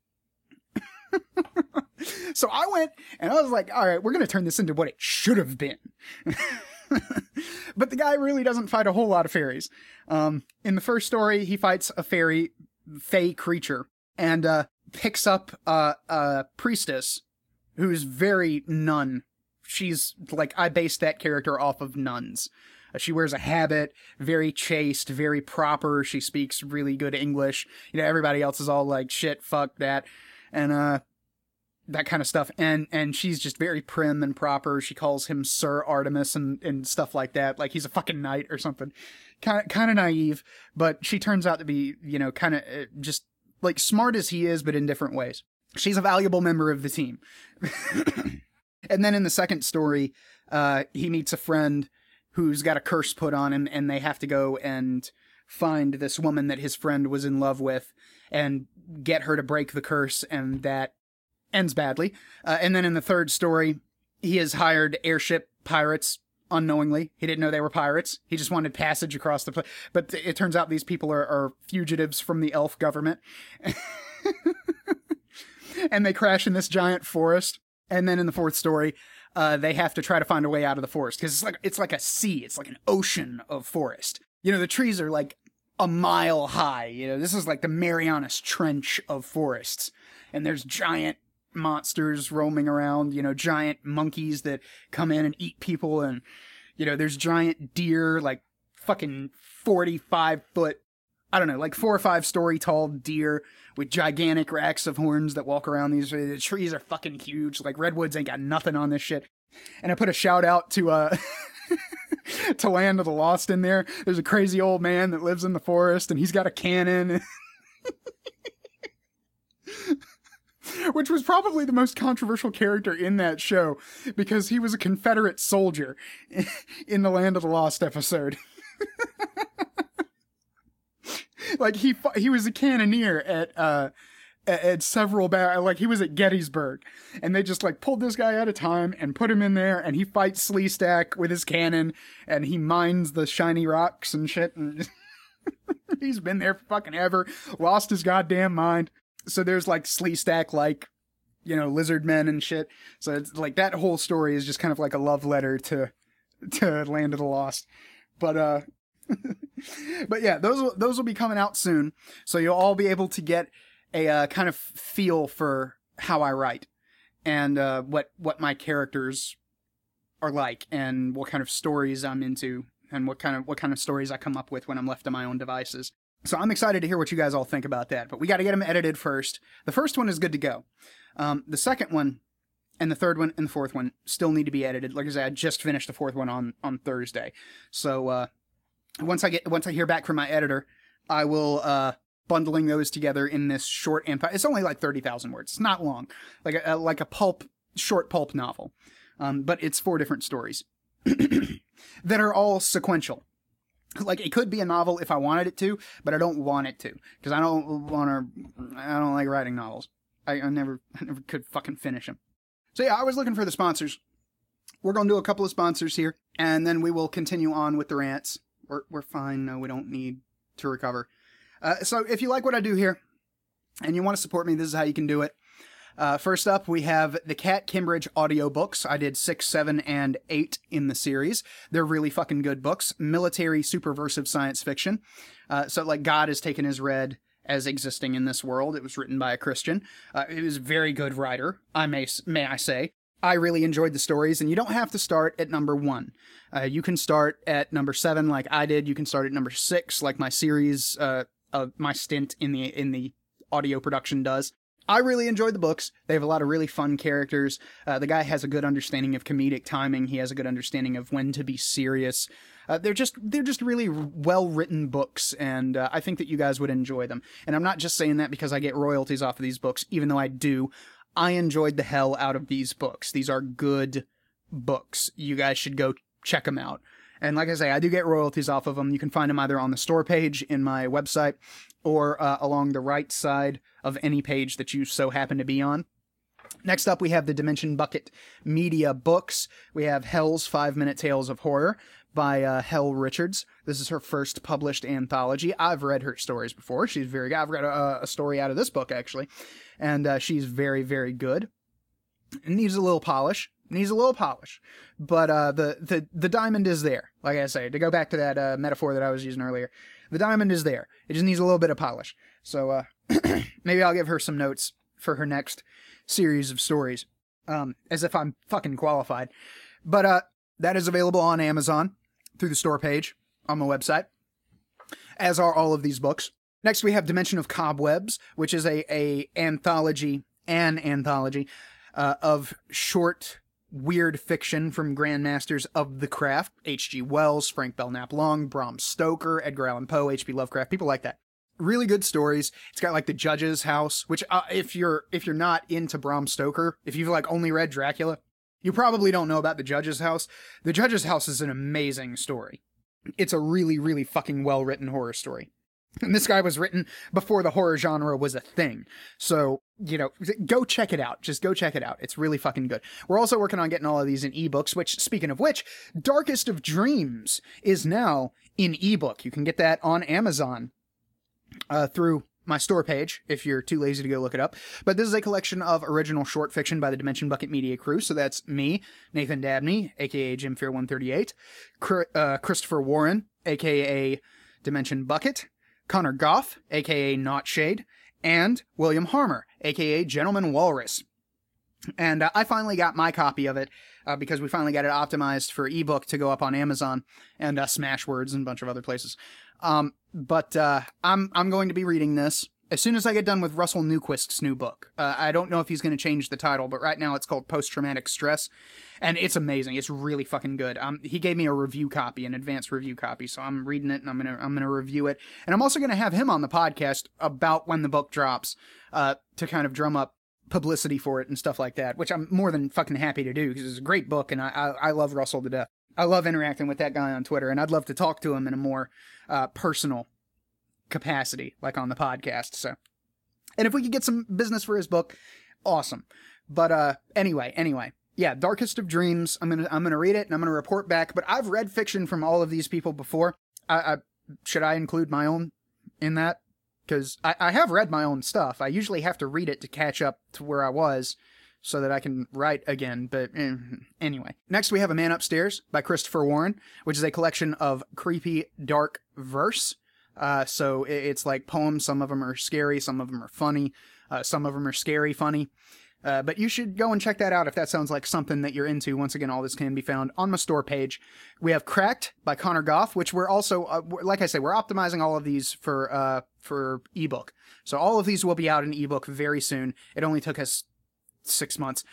So I went and I was like, all right, we're going to turn this into what it should have been. But the guy really doesn't fight a whole lot of fairies. In the first story, he fights a fae creature, and picks up a priestess who's very nun. She's like, I based that character off of nuns. She wears a habit, very chaste, very proper. She speaks really good English. You know, everybody else is all like, shit, fuck that. And that kind of stuff, and she's just very prim and proper. She calls him Sir Artemis and stuff like that, like he's a fucking knight or something. Kind of naive, but she turns out to be, you know, kind of just like smart as he is, but in different ways. She's a valuable member of the team. And then in the second story, he meets a friend who's got a curse put on him, and they have to go and find this woman that his friend was in love with and get her to break the curse, and that ends badly. And then in the third story, he has hired airship pirates unknowingly. He didn't know they were pirates. He just wanted passage across the place. But it turns out these people are fugitives from the elf government. And they crash in this giant forest. And then in the fourth story, they have to try to find a way out of the forest. Because it's like a sea. It's like an ocean of forest. You know, the trees are like a mile high. You know, this is like the Marianas Trench of forests. And there's giant monsters roaming around, you know, giant monkeys that come in and eat people, and, you know, there's giant deer, like fucking 45 foot, I don't know, like 4 or 5 story tall deer with gigantic racks of horns that walk around these. The trees are fucking huge. Like redwoods ain't got nothing on this shit. And I put a shout out to, to Land of the Lost in there. There's a crazy old man that lives in the forest and he's got a cannon. Which was probably the most controversial character in that show, because he was a Confederate soldier in the Land of the Lost episode. Like, he was a cannoneer at several like, he was at Gettysburg, and they just, like, pulled this guy at a time and put him in there, and he fights Sleestak with his cannon, and he mines the shiny rocks and shit, and he's been there for fucking ever, lost his goddamn mind. So there's like Sleestak, like, you know, lizard men and shit. So it's like that whole story is just kind of like a love letter to Land of the Lost. But but yeah, those will be coming out soon. So you'll all be able to get a kind of feel for how I write and what my characters are like and what kind of stories I'm into and what kind of stories I come up with when I'm left to my own devices. So I'm excited to hear what you guys all think about that, but we got to get them edited first. The first one is good to go. The second one and the third one and the fourth one still need to be edited. Like I said, I just finished the fourth one on Thursday. So once I hear back from my editor, I will bundling those together in this short it's only like 30,000 words. It's not long, like a short pulp novel, but it's 4 different stories that are all sequential. Like, it could be a novel if I wanted it to, but I don't want it to, because I don't like writing novels. I never could fucking finish them. So yeah, I was looking for the sponsors. We're going to do a couple of sponsors here, and then we will continue on with the rants. We're fine. No, we don't need to recover. So if you like what I do here, and you want to support me, this is how you can do it. First up, we have the Kat Kimbridge audiobooks. I did 6, 7, and 8 in the series. They're really fucking good books. Military, superversive science fiction. So, like, God is taken as read as existing in this world. It was written by a Christian. It was a very good writer, may I say. I really enjoyed the stories, and you don't have to start at number 1. You can start at number 7 like I did. You can start at number 6 like my series, my stint in the audio production does. I really enjoyed the books. They have a lot of really fun characters. The guy has a good understanding of comedic timing. He has a good understanding of when to be serious. They're just really well-written books, and I think that you guys would enjoy them. And I'm not just saying that because I get royalties off of these books, even though I do. I enjoyed the hell out of these books. These are good books. You guys should go check them out. And like I say, I do get royalties off of them. You can find them either on the store page in my website or along the right side of any page that you so happen to be on. Next up, we have the Dimension Bucket Media books. We have Hell's 5-Minute Tales of Horror by Hell Richards. This is her first published anthology. I've read her stories before. She's very good. I've read a story out of this book, actually. And she's very, very good. It needs a little polish. But the diamond is there. Like I say, to go back to that metaphor that I was using earlier, the diamond is there. It just needs a little bit of polish. So maybe I'll give her some notes for her next series of stories, as if I'm fucking qualified. But that is available on Amazon through the store page on my website, as are all of these books. Next, we have Dimension of Cobwebs, which is an anthology of short, weird fiction from grandmasters of the craft: H.G. Wells, Frank Belknap Long, Bram Stoker, Edgar Allan Poe, H.P. Lovecraft, people like that. Really good stories. It's got like The Judge's House, which if you're not into Bram Stoker, if you've like only read Dracula, you probably don't know about The Judge's House. The Judge's House is an amazing story. It's a really, really fucking well-written horror story. And this guy was written before the horror genre was a thing. So, go check it out. Just go check it out. It's really fucking good. We're also working on getting all of these in ebooks, which, speaking of which, Darkest of Dreams is now in ebook. You can get that on Amazon through my store page, if you're too lazy to go look it up. But this is a collection of original short fiction by the Dimension Bucket Media crew. So that's me, Nathan Dabney, aka Jim Fear 138, Christopher Warren, aka Dimension Bucket, Connor Goff, aka Notshade, and William Harmer, aka Gentleman Walrus. And I finally got my copy of it because we finally got it optimized for ebook to go up on Amazon and Smashwords and a bunch of other places. But I'm going to be reading this as soon as I get done with Russell Newquist's new book. I don't know if he's going to change the title, but right now it's called Post-Traumatic Stress, and it's amazing. It's really fucking good. He gave me a review copy, an advanced review copy, so I'm reading it and I'm gonna review it, and I'm also gonna have him on the podcast about when the book drops, to kind of drum up publicity for it and stuff like that, which I'm more than fucking happy to do because it's a great book, and I love Russell to death. I love interacting with that guy on Twitter, and I'd love to talk to him in a more personal capacity, like on the podcast. So, and if we could get some business for his book, awesome. But anyway, yeah, Darkest of Dreams. I'm gonna read it and I'm gonna report back. But I've read fiction from all of these people before. Should I include my own in that? Because I have read my own stuff. I usually have to read it to catch up to where I was, so that I can write again, but anyway. Next, we have A Man Upstairs by Christopher Warren, which is a collection of creepy, dark verse. So it's like poems. Some of them are scary, some of them are funny, some of them are scary funny. But you should go and check that out if that sounds like something that you're into. Once again, all this can be found on my store page. We have Cracked by Connor Goff, which we're also, like I say, we're optimizing all of these for ebook. So all of these will be out in ebook very soon. It only took us 6 months.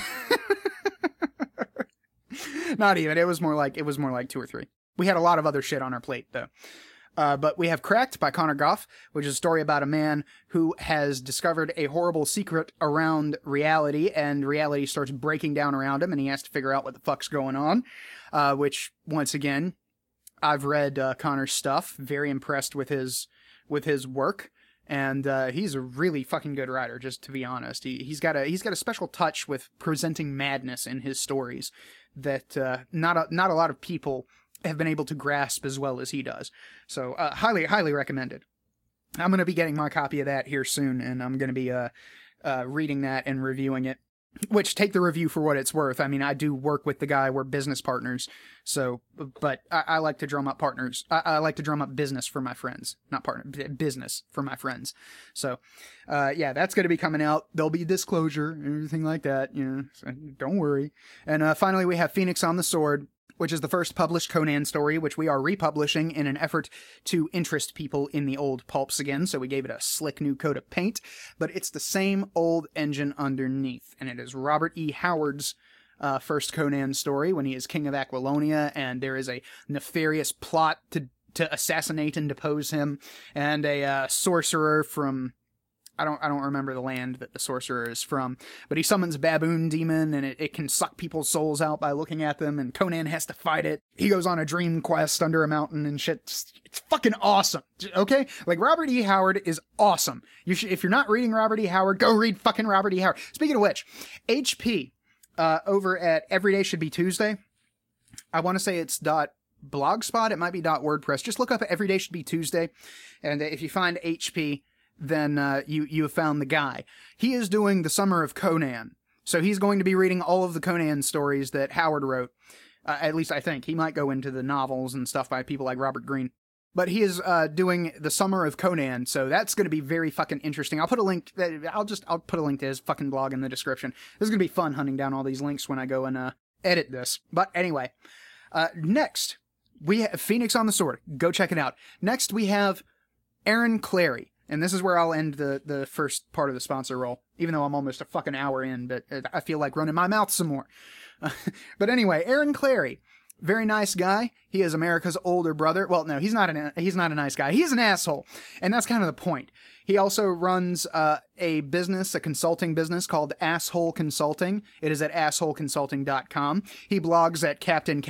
Not even. It was more like 2 or 3. We had a lot of other shit on our plate though. But we have Cracked by Connor Goff, which is a story about a man who has discovered a horrible secret around reality, and reality starts breaking down around him, and he has to figure out what the fuck's going on. Which, once again, I've read Connor's stuff, very impressed with his work. And he's a really fucking good writer, just to be honest. He's got a special touch with presenting madness in his stories that not a lot of people have been able to grasp as well as he does. So highly recommended. I'm going to be getting my copy of that here soon, and I'm going to be reading that and reviewing it. Which, take the review for what it's worth. I mean, I do work with the guy. We're business partners. So, but I like to drum up partners. I like to drum up business for my friends. Not business for my friends. So, yeah, that's going to be coming out. There'll be disclosure and everything like that. So don't worry. And finally, we have Phoenix on the Sword, which is the first published Conan story, which we are republishing in an effort to interest people in the old pulps again. So we gave it a slick new coat of paint, but it's the same old engine underneath. And it is Robert E. Howard's first Conan story when he is king of Aquilonia, and there is a nefarious plot to assassinate and depose him, and a sorcerer from I don't remember the land that the sorcerer is from, but he summons a baboon demon, and it can suck people's souls out by looking at them, and Conan has to fight it. He goes on a dream quest under a mountain and shit. It's fucking awesome, okay? Like, Robert E. Howard is awesome. If you're not reading Robert E. Howard, go read fucking Robert E. Howard. Speaking of which, HP, over at Everyday Should Be Tuesday, I want to say it's .blogspot, it might be .wordpress. Just look up Everyday Should Be Tuesday, and if you find HP, then you have found the guy. He is doing the Summer of Conan. So he's going to be reading all of the Conan stories that Howard wrote. At least I think. He might go into the novels and stuff by people like Robert Greene. But he is doing the Summer of Conan, so that's going to be very fucking interesting. I'll put a link to his fucking blog in the description. This is going to be fun hunting down all these links when I go and edit this. But anyway, next, we have Phoenix on the Sword. Go check it out. Next, we have Aaron Clarey. And this is where I'll end the first part of the sponsor roll, even though I'm almost a fucking hour in, but I feel like running my mouth some more. But anyway, Aaron Clarey, very nice guy. He is America's older brother. Well, no, he's not a nice guy. He's an asshole. And that's kind of the point. He also runs a consulting business called Asshole Consulting. It is at assholeconsulting.com. He blogs at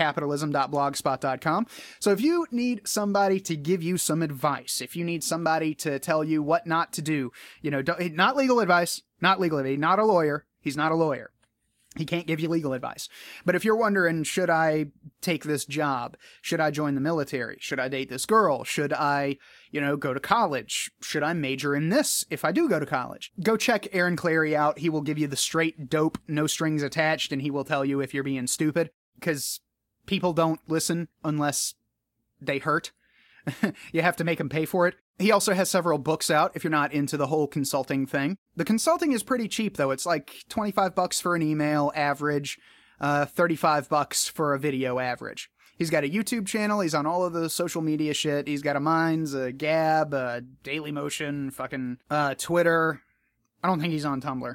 captaincapitalism.blogspot.com. So if you need somebody to give you some advice, if you need somebody to tell you what not to do, not legal advice, not a lawyer. He's not a lawyer. He can't give you legal advice. But if you're wondering, should I take this job? Should I join the military? Should I date this girl? Should I, go to college? Should I major in this if I do go to college? Go check Aaron Clarey out. He will give you the straight dope, no strings attached, and he will tell you if you're being stupid. Because people don't listen unless they hurt. You have to make them pay for it. He also has several books out if you're not into the whole consulting thing. The consulting is pretty cheap, though. It's like $25 for an email average, $35 for a video average. He's got a YouTube channel. He's on all of the social media shit. He's got a Minds, a Gab, a Dailymotion, fucking Twitter. I don't think he's on Tumblr.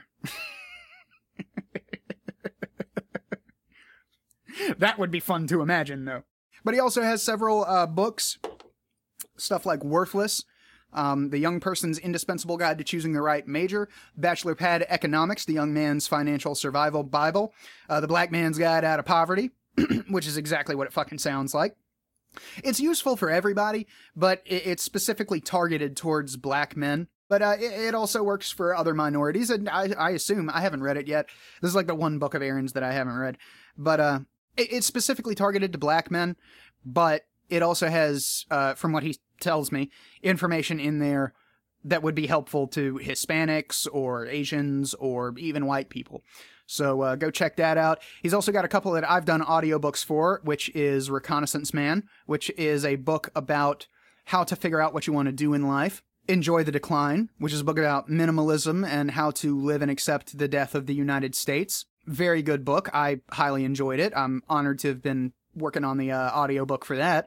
That would be fun to imagine, though. But he also has several books. Stuff like Worthless, The Young Person's Indispensable Guide to Choosing the Right Major, Bachelor Pad Economics, The Young Man's Financial Survival Bible, The Black Man's Guide Out of Poverty, which is exactly what it fucking sounds like. It's useful for everybody, but it's specifically targeted towards black men. But it also works for other minorities, and I assume, I haven't read it yet. This is like the one book of Aaron's that I haven't read. But it's specifically targeted to black men, but it also has, from what he tells me, information in there that would be helpful to Hispanics or Asians or even white people. So go check that out. He's also got a couple that I've done audiobooks for, which is Reconnaissance Man, which is a book about how to figure out what you want to do in life. Enjoy the Decline, which is a book about minimalism and how to live and accept the death of the United States. Very good book. I highly enjoyed it. I'm honored to have been working on the audiobook for that.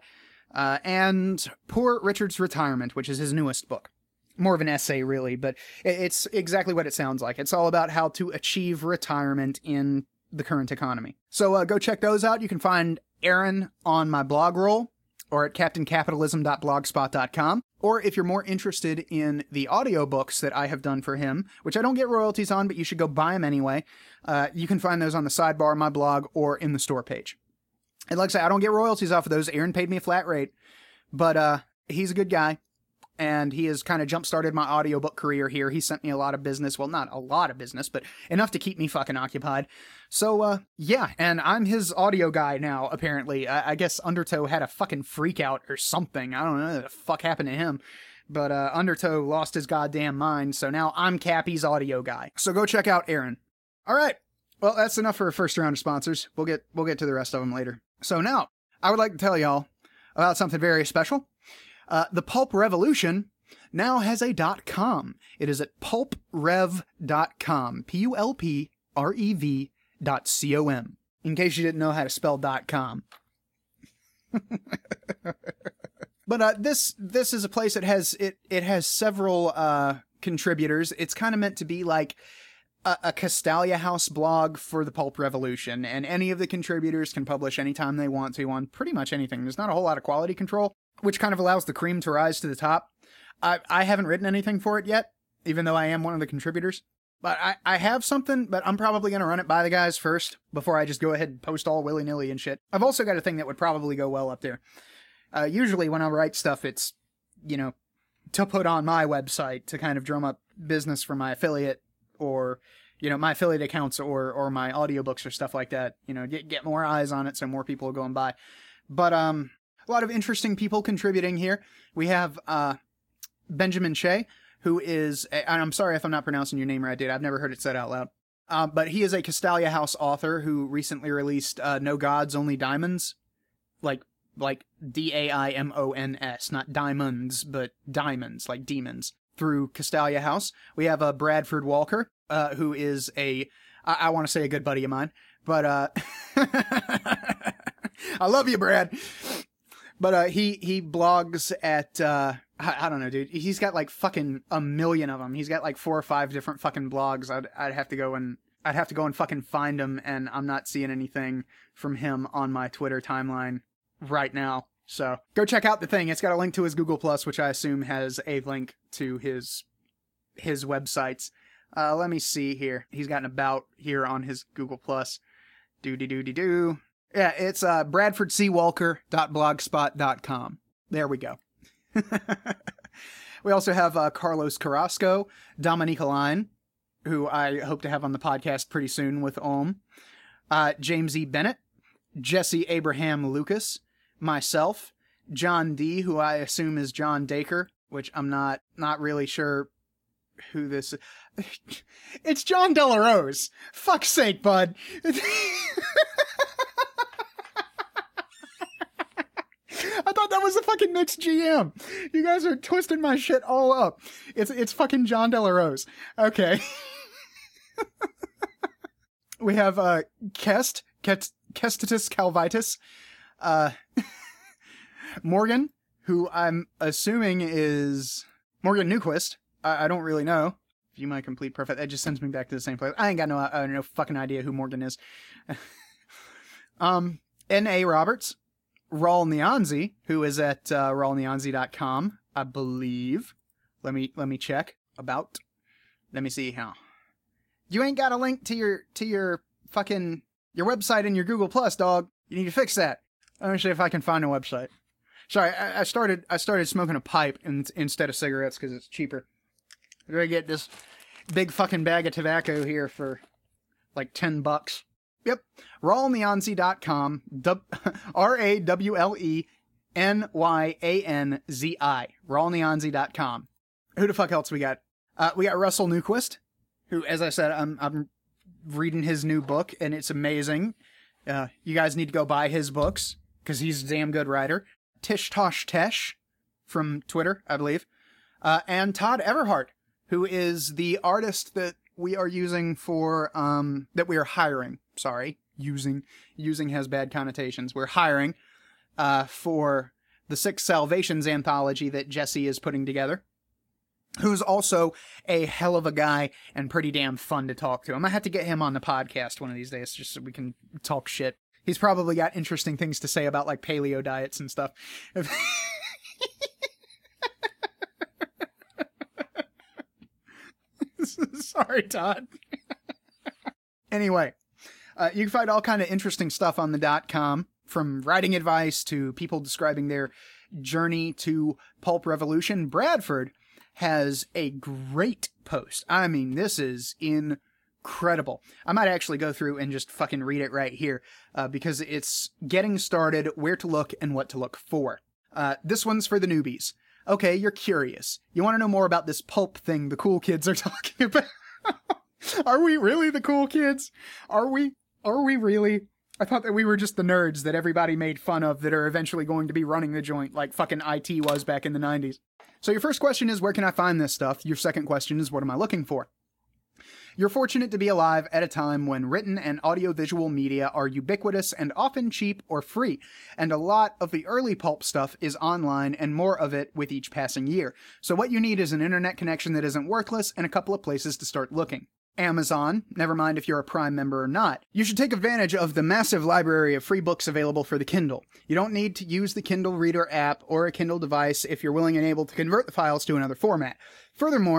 And Poor Richard's Retirement, which is his newest book. More of an essay, really, but it's exactly what it sounds like. It's all about how to achieve retirement in the current economy. So go check those out. You can find Aaron on my blog roll or at captaincapitalism.blogspot.com. Or if you're more interested in the audiobooks that I have done for him, which I don't get royalties on, but you should go buy them anyway, you can find those on the sidebar of my blog or in the store page. And like I say, I don't get royalties off of those. Aaron paid me a flat rate, but he's a good guy, and he has kind of jump-started my audiobook career here. He sent me a lot of business. Well, not a lot of business, but enough to keep me fucking occupied. So, yeah, and I'm his audio guy now, apparently. I guess Undertow had a fucking freak out or something. I don't know what the fuck happened to him. But Undertow lost his goddamn mind, so now I'm Cappy's audio guy. So go check out Aaron. All right. Well, that's enough for a first round of sponsors. We'll get to the rest of them later. So now, I would like to tell y'all about something very special. The Pulp Revolution now has a .com. It is at pulprev.com. PULPREV.com. In case you didn't know how to spell .com. But this is a place that has it has several contributors. It's kind of meant to be like a Castalia House blog for the Pulp Revolution, and any of the contributors can publish anytime they want to on pretty much anything. There's not a whole lot of quality control, which kind of allows the cream to rise to the top. I haven't written anything for it yet, even though I am one of the contributors. But I have something, but I'm probably going to run it by the guys first before I just go ahead and post all willy-nilly and shit. I've also got a thing that would probably go well up there. Usually when I write stuff, it's, to put on my website to kind of drum up business for my affiliate or, my affiliate accounts or my audiobooks or stuff like that. Get more eyes on it so more people will go and buy. But a lot of interesting people contributing here. We have Benjamin Shea, who is, and I'm sorry if I'm not pronouncing your name right, dude. I've never heard it said out loud. But he is a Castalia House author who recently released No Gods, Only Diamonds. Like Daimons, not diamonds, but diamonds, like demons, through Castalia House. We have Bradford Walker, who is I want to say a good buddy of mine, but I love you, Brad. But he blogs at I don't know, dude. He's got like fucking a million of them. He's got like 4 or 5 different fucking blogs. I'd have to go and fucking find them, and I'm not seeing anything from him on my Twitter timeline right now. So go check out the thing. It's got a link to his Google Plus, which I assume has a link to his websites. Let me see here. He's got an about here on his Google Plus. Doo-dee-doo-dee-doo. Yeah, it's bradfordcwalker.blogspot.com. There we go. We also have Carlos Carrasco, Dominica Line, who I hope to have on the podcast pretty soon with Ohm, James E. Bennett, Jesse Abraham Lucas, myself, John D., who I assume is John Dacre, which I'm not really sure who this is. It's John Delarose. Fuck's sake, bud. I thought that was the fucking Knicks GM. You guys are twisting my shit all up. It's fucking John Delarose. Okay. We have Kestitus Calvitis, Morgan, who I'm assuming is Morgan Newquist. I don't really know. View my complete profile. That just sends me back to the same place. I ain't got no fucking idea who Morgan is. N.A. Roberts, Raul Neonzi, who is at rawlneonzi.com, I believe. Let me check. About. Let me see how. You ain't got a link to your fucking your website in your Google Plus, dog. You need to fix that. Let me see if I can find a website. Sorry, I started smoking a pipe instead of cigarettes because it's cheaper. I'm gonna get this big fucking bag of tobacco here for like $10. Yep, rawlneonzi.com. RAWLENYANZI. rawlneonzi.com. Who the fuck else we got? We got Russell Newquist, who, as I said, I'm reading his new book, and it's amazing. You guys need to go buy his books, because he's a damn good writer. Tish Tosh Tesh from Twitter, I believe. And Todd Everhart, who is the artist that we are using for, that we are hiring. Sorry, using has bad connotations. We're hiring, for the Six Salvations anthology that Jesse is putting together. Who's also a hell of a guy and pretty damn fun to talk to. I'm gonna have to get him on the podcast one of these days just so we can talk shit. He's probably got interesting things to say about like paleo diets and stuff. Sorry, Todd. Anyway, you can find all kind of interesting stuff on the .com, from writing advice to people describing their journey to Pulp Revolution. Bradford has a great post. I mean, this is incredible. I might actually go through and just fucking read it right here, because it's getting started, where to look and what to look for. This one's for the newbies. Okay, you're curious. You want to know more about this pulp thing the cool kids are talking about? Are we really the cool kids? Are we really? I thought that we were just the nerds that everybody made fun of that are eventually going to be running the joint like fucking IT was back in the 90s. So your first question is, where can I find this stuff? Your second question is, what am I looking for? You're fortunate to be alive at a time when written and audiovisual media are ubiquitous and often cheap or free, and a lot of the early pulp stuff is online and more of it with each passing year. So what you need is an internet connection that isn't worthless and a couple of places to start looking. Amazon, never mind if you're a Prime member or not. You should take advantage of the massive library of free books available for the Kindle. You don't need to use the Kindle Reader app or a Kindle device if you're willing and able to convert the files to another format. Furthermore,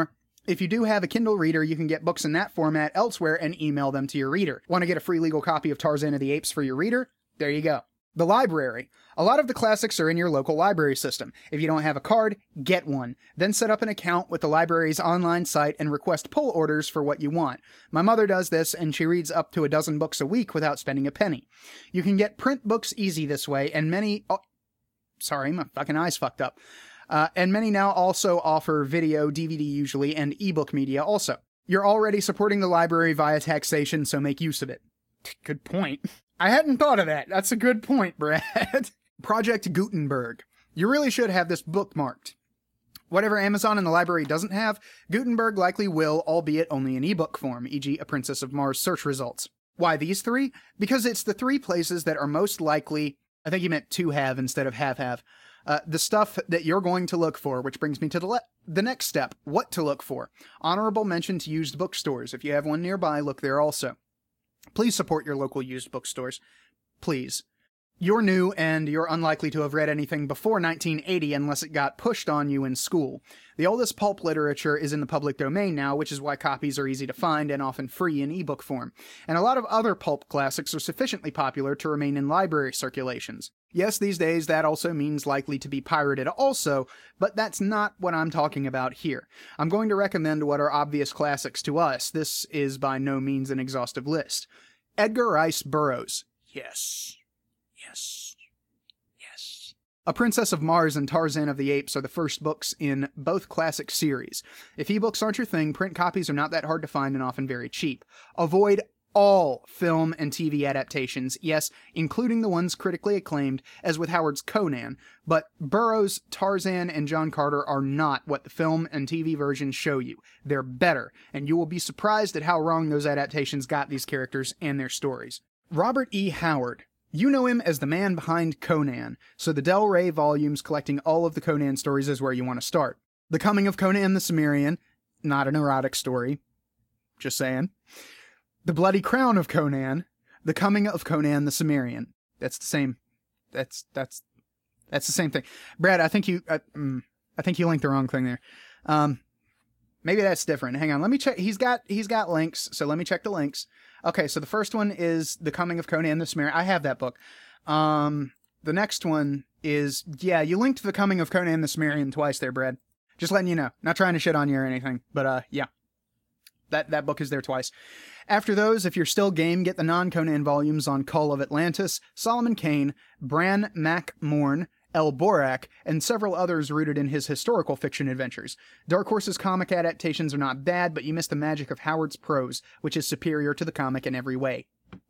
If you do have a Kindle reader, you can get books in that format elsewhere and email them to your reader. Want to get a free legal copy of Tarzan of the Apes for your reader? There you go. The library. A lot of the classics are in your local library system. If you don't have a card, get one. Then set up an account with the library's online site and request pull orders for what you want. My mother does this, and she reads up to a dozen books a week without spending a penny. You can get print books easy this way, and many... Oh, sorry, my fucking eyes fucked up. And many now also offer video, DVD usually, and ebook media also. You're already supporting the library via taxation, so make use of it. Good point. I hadn't thought of that. That's a good point, Brad. Project Gutenberg. You really should have this bookmarked. Whatever Amazon and the library doesn't have, Gutenberg likely will, albeit only in ebook form, e.g. A Princess of Mars search results. Why these three? Because it's the three places that are most likely, I think you meant to have instead of have, the stuff that you're going to look for, which brings me to the next step, what to look for. Honorable mention to used bookstores. If you have one nearby, look there also. Please support your local used bookstores. Please. You're new, and you're unlikely to have read anything before 1980 unless it got pushed on you in school. The oldest pulp literature is in the public domain now, which is why copies are easy to find and often free in ebook form. And a lot of other pulp classics are sufficiently popular to remain in library circulations. Yes, these days that also means likely to be pirated also, but that's not what I'm talking about here. I'm going to recommend what are obvious classics to us. This is by no means an exhaustive list. Edgar Rice Burroughs. Yes. A Princess of Mars and Tarzan of the Apes are the first books in both classic series. If ebooks aren't your thing, print copies are not that hard to find and often very cheap. Avoid all film and TV adaptations, yes, including the ones critically acclaimed, as with Howard's Conan, but Burroughs, Tarzan, and John Carter are not what the film and TV versions show you. They're better, and you will be surprised at how wrong those adaptations got these characters and their stories. Robert E. Howard. You know him as the man behind Conan, so the Del Rey volumes collecting all of the Conan stories is where you want to start. The Coming of Conan the Cimmerian, not an erotic story, just saying. The Bloody Crown of Conan, The Coming of Conan the Cimmerian. That's the same. That's the same thing. Brad, I think you linked the wrong thing there. Maybe that's different. Hang on, let me check. He's got links, so let me check the links. Okay, so the first one is The Coming of Conan the Cimmerian. I have that book. The next one is, yeah, you linked The Coming of Conan the Cimmerian twice there, Brad. Just letting you know. Not trying to shit on you or anything, but yeah. That book is there twice. After those, if you're still game, get the non-Conan volumes on Cull of Atlantis, Solomon Kane, Bran Mak Morn, El Borak, and several others rooted in his historical fiction adventures. Dark Horse's comic adaptations are not bad, but you miss the magic of Howard's prose, which is superior to the comic in every way.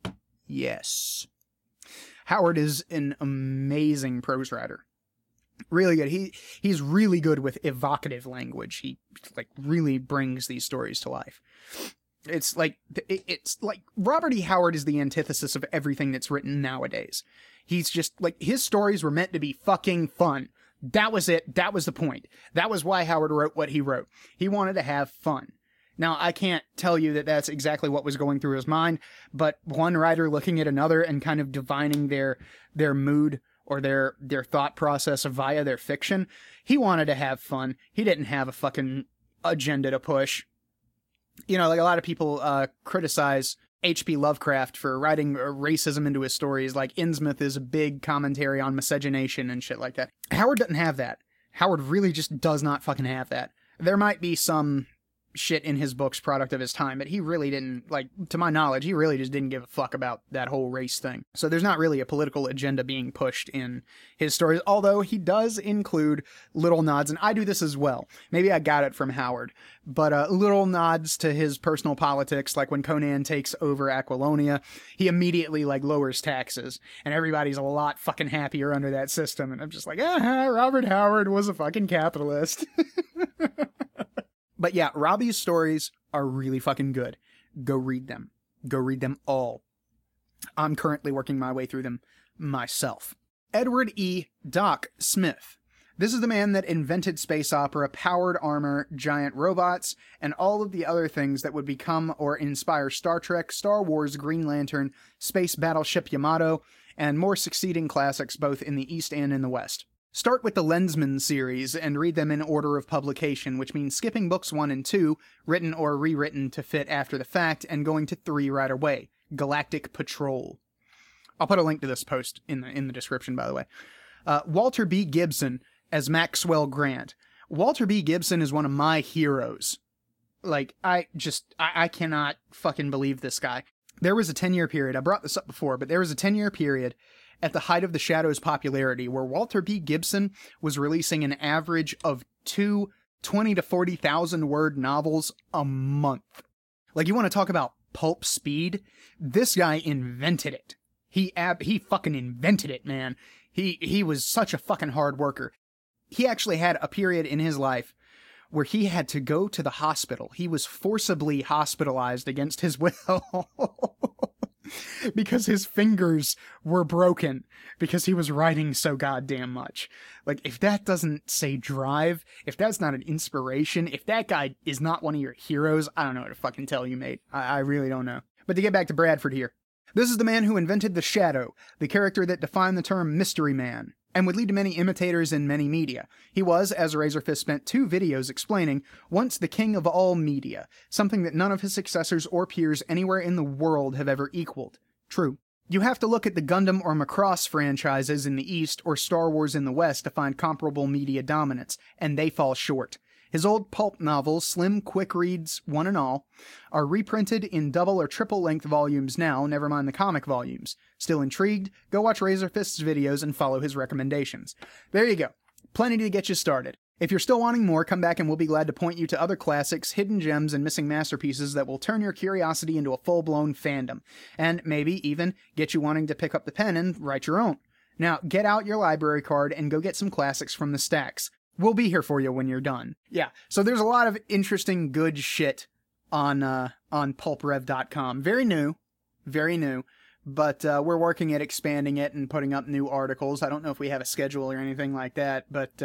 Yes. Howard is an amazing prose writer. Really good. He's really good with evocative language. He really brings these stories to life. It's like Robert E. Howard is the antithesis of everything that's written nowadays. He's just his stories were meant to be fucking fun. That was it. That was the point. That was why Howard wrote what he wrote. He wanted to have fun. Now, I can't tell you that that's exactly what was going through his mind, but one writer looking at another and kind of divining their mood or their thought process via their fiction, he wanted to have fun. He didn't have a fucking agenda to push. You know, a lot of people criticize H.P. Lovecraft for writing racism into his stories, like Innsmouth is a big commentary on miscegenation and shit like that. Howard doesn't have that. Howard really just does not fucking have that. There might be some shit in his books product of his time, but he really didn't, to my knowledge, he really just didn't give a fuck about that whole race thing. So there's not really a political agenda being pushed in his stories, although he does include little nods, and I do this as well. Maybe I got it from Howard, but little nods to his personal politics, like when Conan takes over Aquilonia, he immediately lowers taxes, and everybody's a lot fucking happier under that system, and I'm just like, Robert Howard was a fucking capitalist. But yeah, Robbie's stories are really fucking good. Go read them. Go read them all. I'm currently working my way through them myself. Edward E. Doc Smith. This is the man that invented space opera, powered armor, giant robots, and all of the other things that would become or inspire Star Trek, Star Wars, Green Lantern, Space Battleship Yamato, and more succeeding classics both in the East and in the West. Start with the Lensman series and read them in order of publication, which means skipping books 1 and 2, written or rewritten to fit after the fact, and going to 3 right away. Galactic Patrol. I'll put a link to this post in the description, by the way. Walter B. Gibson as Maxwell Grant. Walter B. Gibson is one of my heroes. Like, I cannot fucking believe this guy. There was a 10-year period, I brought this up before, but there was a 10-year period at the height of the Shadow's popularity where Walter B. Gibson was releasing an average of 2 20 to 40,000 word novels a month. Like, you want to talk about pulp speed? This guy invented it. He fucking invented it, man. He was such a fucking hard worker. He actually had a period in his life where he had to go to the hospital. He was forcibly hospitalized against his will because his fingers were broken because he was writing so goddamn much. Like, if that doesn't say drive, if that's not an inspiration, if that guy is not one of your heroes, I don't know what to fucking tell you, mate. I really don't know. But to get back to Bradford here. This is the man who invented the Shadow, the character that defined the term Mystery Man, and would lead to many imitators in many media. He was, as Razorfist spent 2 videos explaining, once the king of all media, something that none of his successors or peers anywhere in the world have ever equaled. True. You have to look at the Gundam or Macross franchises in the East or Star Wars in the West to find comparable media dominance, and they fall short. His old pulp novels, slim quick reads, one and all, are reprinted in double or triple length volumes now, never mind the comic volumes. Still intrigued? Go watch Razorfist's videos and follow his recommendations. There you go. Plenty to get you started. If you're still wanting more, come back and we'll be glad to point you to other classics, hidden gems, and missing masterpieces that will turn your curiosity into a full-blown fandom, and maybe even get you wanting to pick up the pen and write your own. Now, get out your library card and go get some classics from the stacks. We'll be here for you when you're done. Yeah, so there's a lot of interesting, good shit on pulprev.com. Very new, but we're working at expanding it and putting up new articles. I don't know if we have a schedule or anything like that, but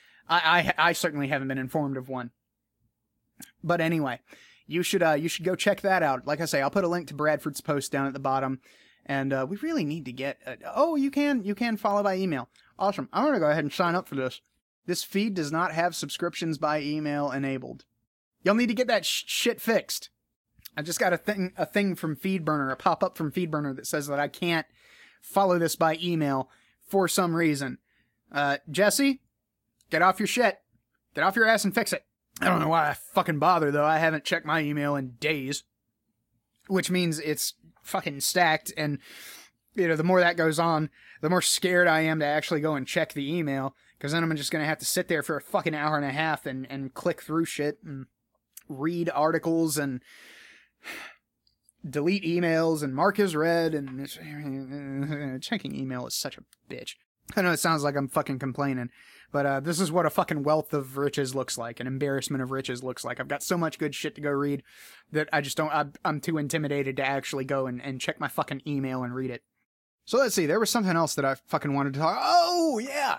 I certainly haven't been informed of one. But anyway, you should go check that out. Like I say, I'll put a link to Bradford's post down at the bottom, and we really need to get. You can follow by email. Awesome. I'm gonna go ahead and sign up for this. This feed does not have subscriptions by email enabled. You'll need to get that shit fixed. I just got a thing from FeedBurner, a pop-up from FeedBurner that says that I can't follow this by email for some reason. Jesse, get off your shit. Get off your ass and fix it. I don't know why I fucking bother, though. I haven't checked my email in days. Which means it's fucking stacked, and, the more that goes on, the more scared I am to actually go and check the email. Because then I'm just going to have to sit there for a fucking hour and a half and click through shit and read articles and delete emails and mark as read. And checking email is such a bitch. I know it sounds like I'm fucking complaining, but this is what a fucking wealth of riches looks like. An embarrassment of riches looks like. I've got so much good shit to go read that I just don't... I'm too intimidated to actually go and check my fucking email and read it. So let's see. There was something else that I fucking wanted to talk... Oh, yeah!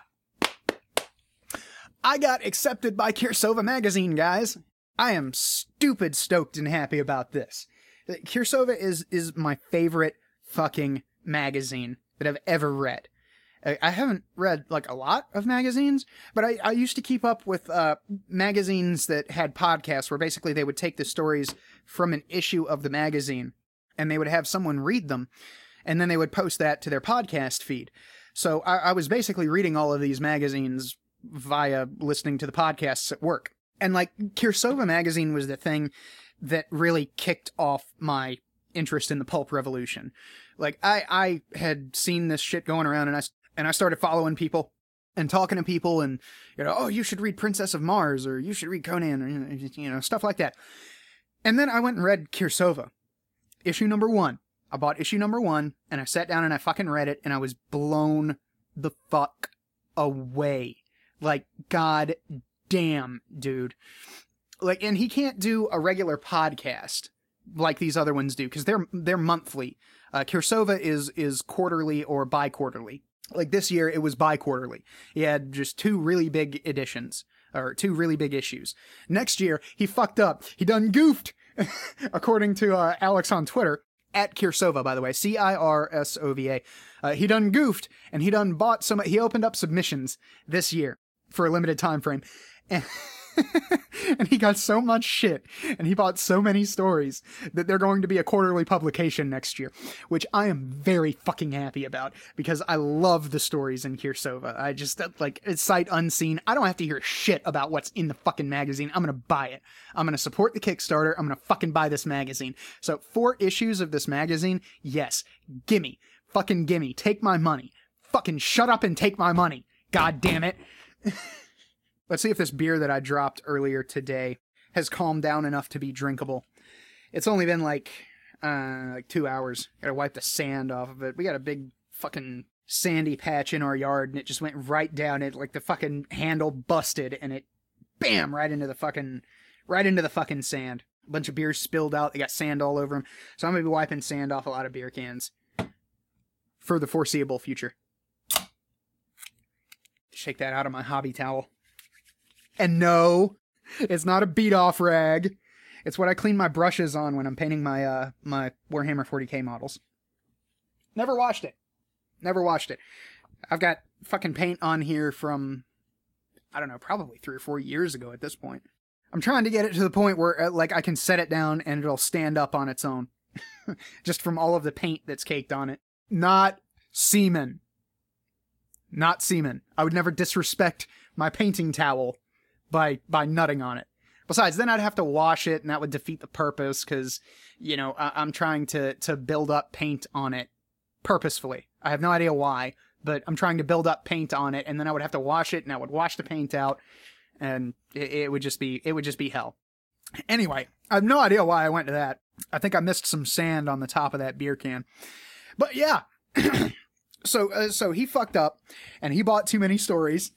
I got accepted by Kirsova magazine, guys. I am stupid stoked and happy about this. Kirsova is my favorite fucking magazine that I've ever read. I haven't read, a lot of magazines, but I used to keep up with magazines that had podcasts where basically they would take the stories from an issue of the magazine and they would have someone read them, and then they would post that to their podcast feed. So I was basically reading all of these magazines via listening to the podcasts at work. And Kirsova magazine was the thing that really kicked off my interest in the pulp revolution. I had seen this shit going around, and I started following people and talking to people, and you should read Princess of Mars, or you should read Conan, or stuff like that. And then I went and read Kirsova, issue number 1. I bought issue number 1, and I sat down and I fucking read it, and I was blown the fuck away. God damn, dude. And he can't do a regular podcast like these other ones do, because they're monthly. Kirsova is quarterly or bi-quarterly. This year, it was bi-quarterly. He had just 2 really big editions, or 2 really big issues. Next year, he fucked up. He done goofed, according to Alex on Twitter. at Kirsova, by the way, Cirsova. He done goofed, and he done bought he opened up submissions this year for a limited time frame. And and he got so much shit, and he bought so many stories that they're going to be a quarterly publication next year, which I am very fucking happy about, because I love the stories in Kirsova. I just, like, it's sight unseen. I don't have to hear shit about what's in the fucking magazine. I'm gonna buy it. I'm gonna support the Kickstarter. I'm gonna fucking buy this magazine. So 4 issues of this magazine, yes, gimme. Fucking gimme. Take my money. Fucking shut up and take my money. God damn it. Let's see if this beer that I dropped earlier today has calmed down enough to be drinkable. It's only been like 2 hours. Gotta wipe the sand off of it. We got a big fucking sandy patch in our yard, and it just went right down it, like the fucking handle busted, and it, bam, right into the fucking sand. A bunch of beers spilled out. They got sand all over them. So I'm gonna be wiping sand off a lot of beer cans for the foreseeable future. Shake that out of my hobby towel. And no, it's not a beat-off rag. It's what I clean my brushes on when I'm painting my my Warhammer 40k models. Never washed it. I've got fucking paint on here from, I don't know, probably 3 or 4 years ago at this point. I'm trying to get it to the point where, like, I can set it down and it'll stand up on its own. Just from all of the paint that's caked on it. Not semen. I would never disrespect my painting towel by nutting on it. Besides, then I'd have to wash it, and that would defeat the purpose, because, you know, I'm trying to build up paint on it purposefully. I have no idea why, but I'm trying to build up paint on it, and then I would have to wash it, and I would wash the paint out, and it would just be hell. Anyway, I have no idea why I went to that. I think I missed some sand on the top of that beer can. But yeah, so he fucked up, and he bought too many stories.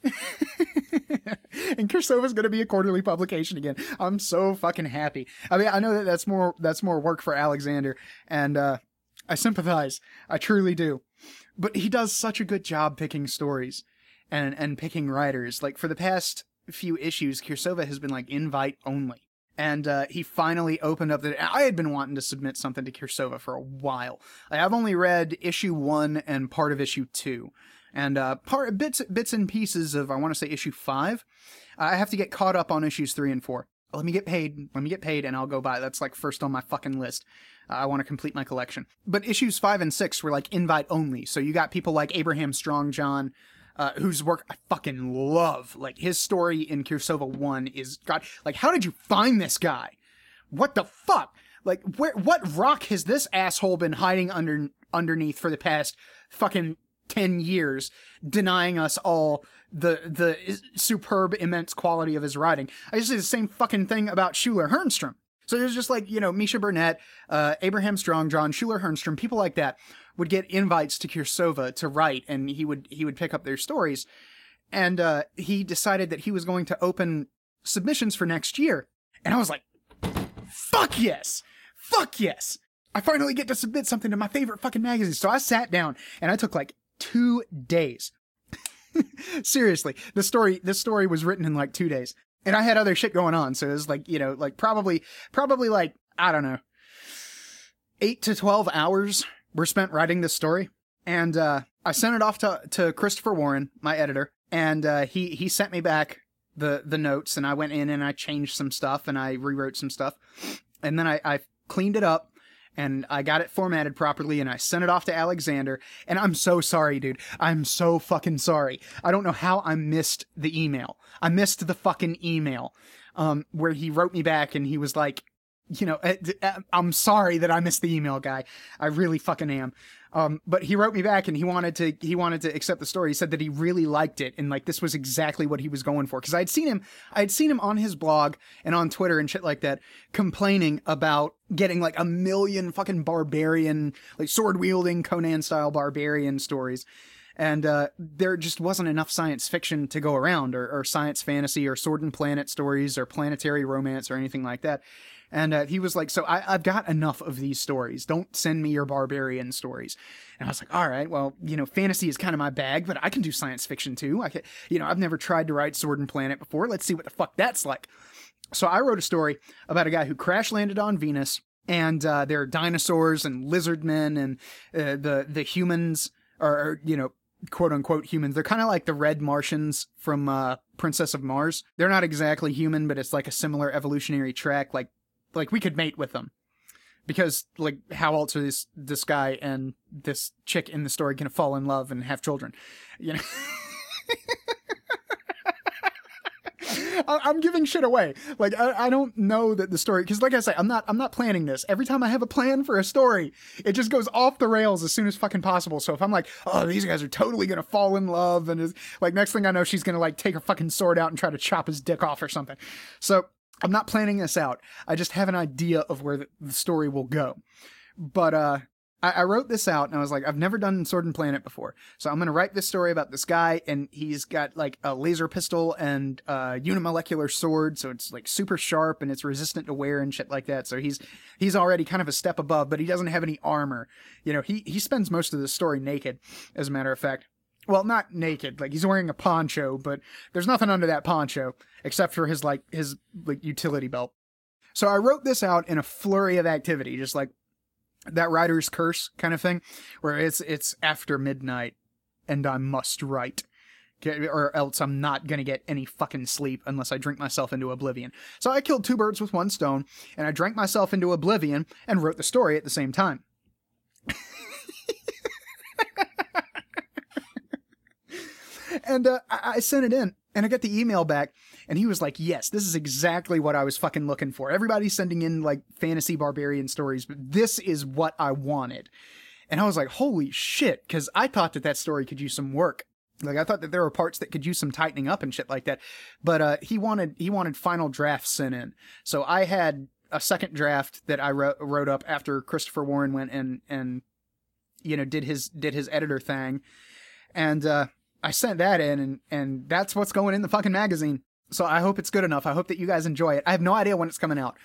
And Kirsova's going to be a quarterly publication again. I'm so fucking happy. I mean, I know that that's more work for Alexander, and I sympathize. I truly do. But he does such a good job picking stories and picking writers. Like, for the past few issues, Kirsova has been like invite only. And he finally opened up I had been wanting to submit something to Kirsova for a while. I've only read issue 1 and part of issue 2. And bits and pieces of, I want to say, issue 5. I have to get caught up on issues 3 and 4. Let me get paid, and I'll go buy. That's like first on my fucking list. I want to complete my collection. But issues 5 and 6 were like invite only. So you got people like Abraham Strongjohn, whose work I fucking love. Like, his story in Kirsova 1 is, God, like, how did you find this guy? What the fuck? Like, what rock has this asshole been hiding underneath for the past fucking 10 years, denying us all the superb, immense quality of his writing? I just say the same fucking thing about Schuler Hernstrom. So there's just like, you know, Misha Burnett, Abraham Strongjohn, Schuler Hernstrom, people like that would get invites to Kirsova to write, and he would pick up their stories. And he decided that he was going to open submissions for next year. And I was like, fuck yes! Fuck yes! I finally get to submit something to my favorite fucking magazine. So I sat down, and I took like 2 days. Seriously, this story was written in like 2 days. And I had other shit going on, so it was like, you know, like probably like, I don't know, 8 to 12 hours were spent writing this story. And I sent it off to Christopher Warren, my editor, and he sent me back the notes, and I went in and I changed some stuff, and I rewrote some stuff. And then I cleaned it up, and I got it formatted properly, and I sent it off to Alexander. And I'm so sorry, dude. I'm so fucking sorry. I don't know how I missed the email. I missed the fucking email where he wrote me back, and he was like, you know, I'm sorry that I missed the email, guy. I really fucking am. But he wrote me back, and he wanted to accept the story. He said that he really liked it, and like this was exactly what he was going for. Because I had seen him on his blog and on Twitter and shit like that, complaining about getting like a million fucking barbarian, like sword wielding Conan style barbarian stories. And there just wasn't enough science fiction to go around, or science fantasy, or sword and planet stories, or planetary romance, or anything like that. And he was like, so I've got enough of these stories. Don't send me your barbarian stories. And I was like, all right, well, you know, fantasy is kind of my bag, but I can do science fiction too. I've never tried to write Sword and Planet before. Let's see what the fuck that's like. So I wrote a story about a guy who crash landed on Venus, And there are dinosaurs and lizard men, and the humans are, you know, quote unquote humans. They're kind of like the red Martians from Princess of Mars. They're not exactly human, but it's like a similar evolutionary track. Like we could mate with them. Because, like, how else are this guy and this chick in the story gonna fall in love and have children? You know? I'm giving shit away. Like, I don't know that the story, because like I say, I'm not planning this. Every time I have a plan for a story, it just goes off the rails as soon as fucking possible. So if I'm like, oh, these guys are totally gonna fall in love, and it's, like, next thing I know, she's gonna, like, take her fucking sword out and try to chop his dick off or something. So I'm not planning this out. I just have an idea of where the story will go. But I wrote this out, and I was like, I've never done Sword and Planet before. So I'm going to write this story about this guy, and he's got, like, a laser pistol and a unimolecular sword, so it's, like, super sharp, and it's resistant to wear and shit like that. So he's already kind of a step above, but he doesn't have any armor. You know, he spends most of the story naked, as a matter of fact. Well, not naked, like, he's wearing a poncho, but there's nothing under that poncho, except for his utility belt. So I wrote this out in a flurry of activity, just like that writer's curse kind of thing, where it's after midnight, and I must write, or else I'm not gonna get any fucking sleep unless I drink myself into oblivion. So I killed two birds with one stone, and I drank myself into oblivion, and wrote the story at the same time. And I sent it in, and I got the email back, and he was like, yes, this is exactly what I was fucking looking for. Everybody's sending in, like, fantasy barbarian stories, but this is what I wanted. And I was like, holy shit, because I thought that story could use some work. Like, I thought that there were parts that could use some tightening up and shit like that. But he wanted final drafts sent in. So I had a second draft that I wrote up after Christopher Warren went and you know, did his editor thing. And I sent that in, and that's what's going in the fucking magazine. So I hope it's good enough. I hope that you guys enjoy it. I have no idea when it's coming out.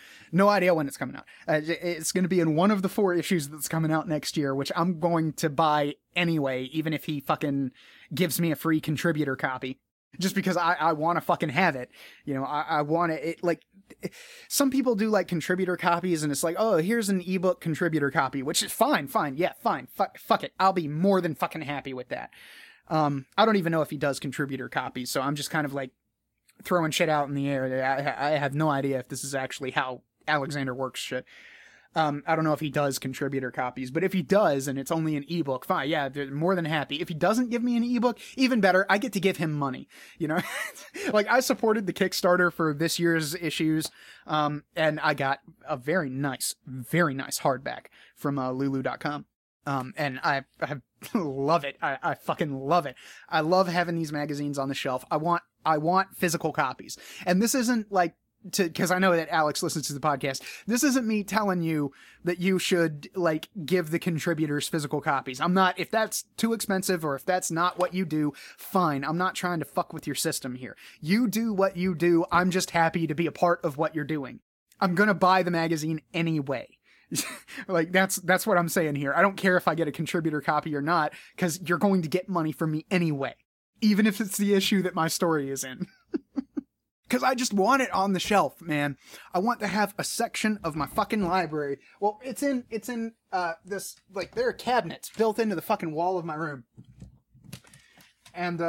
It's going to be in one of the 4 issues that's coming out next year, which I'm going to buy anyway, even if he fucking gives me a free contributor copy. Just because I want to fucking have it. You know, I want it, like, some people do, like, contributor copies, and it's like, oh, here's an ebook contributor copy, which is fine. Yeah, fine. Fuck it. I'll be more than fucking happy with that. I don't even know if he does contributor copies, so I'm just kind of, like, throwing shit out in the air. I have no idea if this is actually how Alexander works shit. I don't know if he does contributor copies, but if he does, and it's only an ebook, fine, yeah, they're more than happy. If he doesn't give me an ebook, even better, I get to give him money, you know? Like, I supported the Kickstarter for this year's issues, and I got a very nice hardback from Lulu.com. And I love it. I fucking love it. I love having these magazines on the shelf. I want physical copies. And this isn't like because I know that Alex listens to the podcast. This isn't me telling you that you should, like, give the contributors physical copies. I'm not, if that's too expensive or if that's not what you do, fine. I'm not trying to fuck with your system here. You do what you do. I'm just happy to be a part of what you're doing. I'm gonna buy the magazine anyway. Like, that's what I'm saying here. I don't care if I get a contributor copy or not, because you're going to get money from me anyway. Even if it's the issue that my story is in. Because I just want it on the shelf, man. I want to have a section of my fucking library. Well, it's in this, like, there are cabinets built into the fucking wall of my room. And,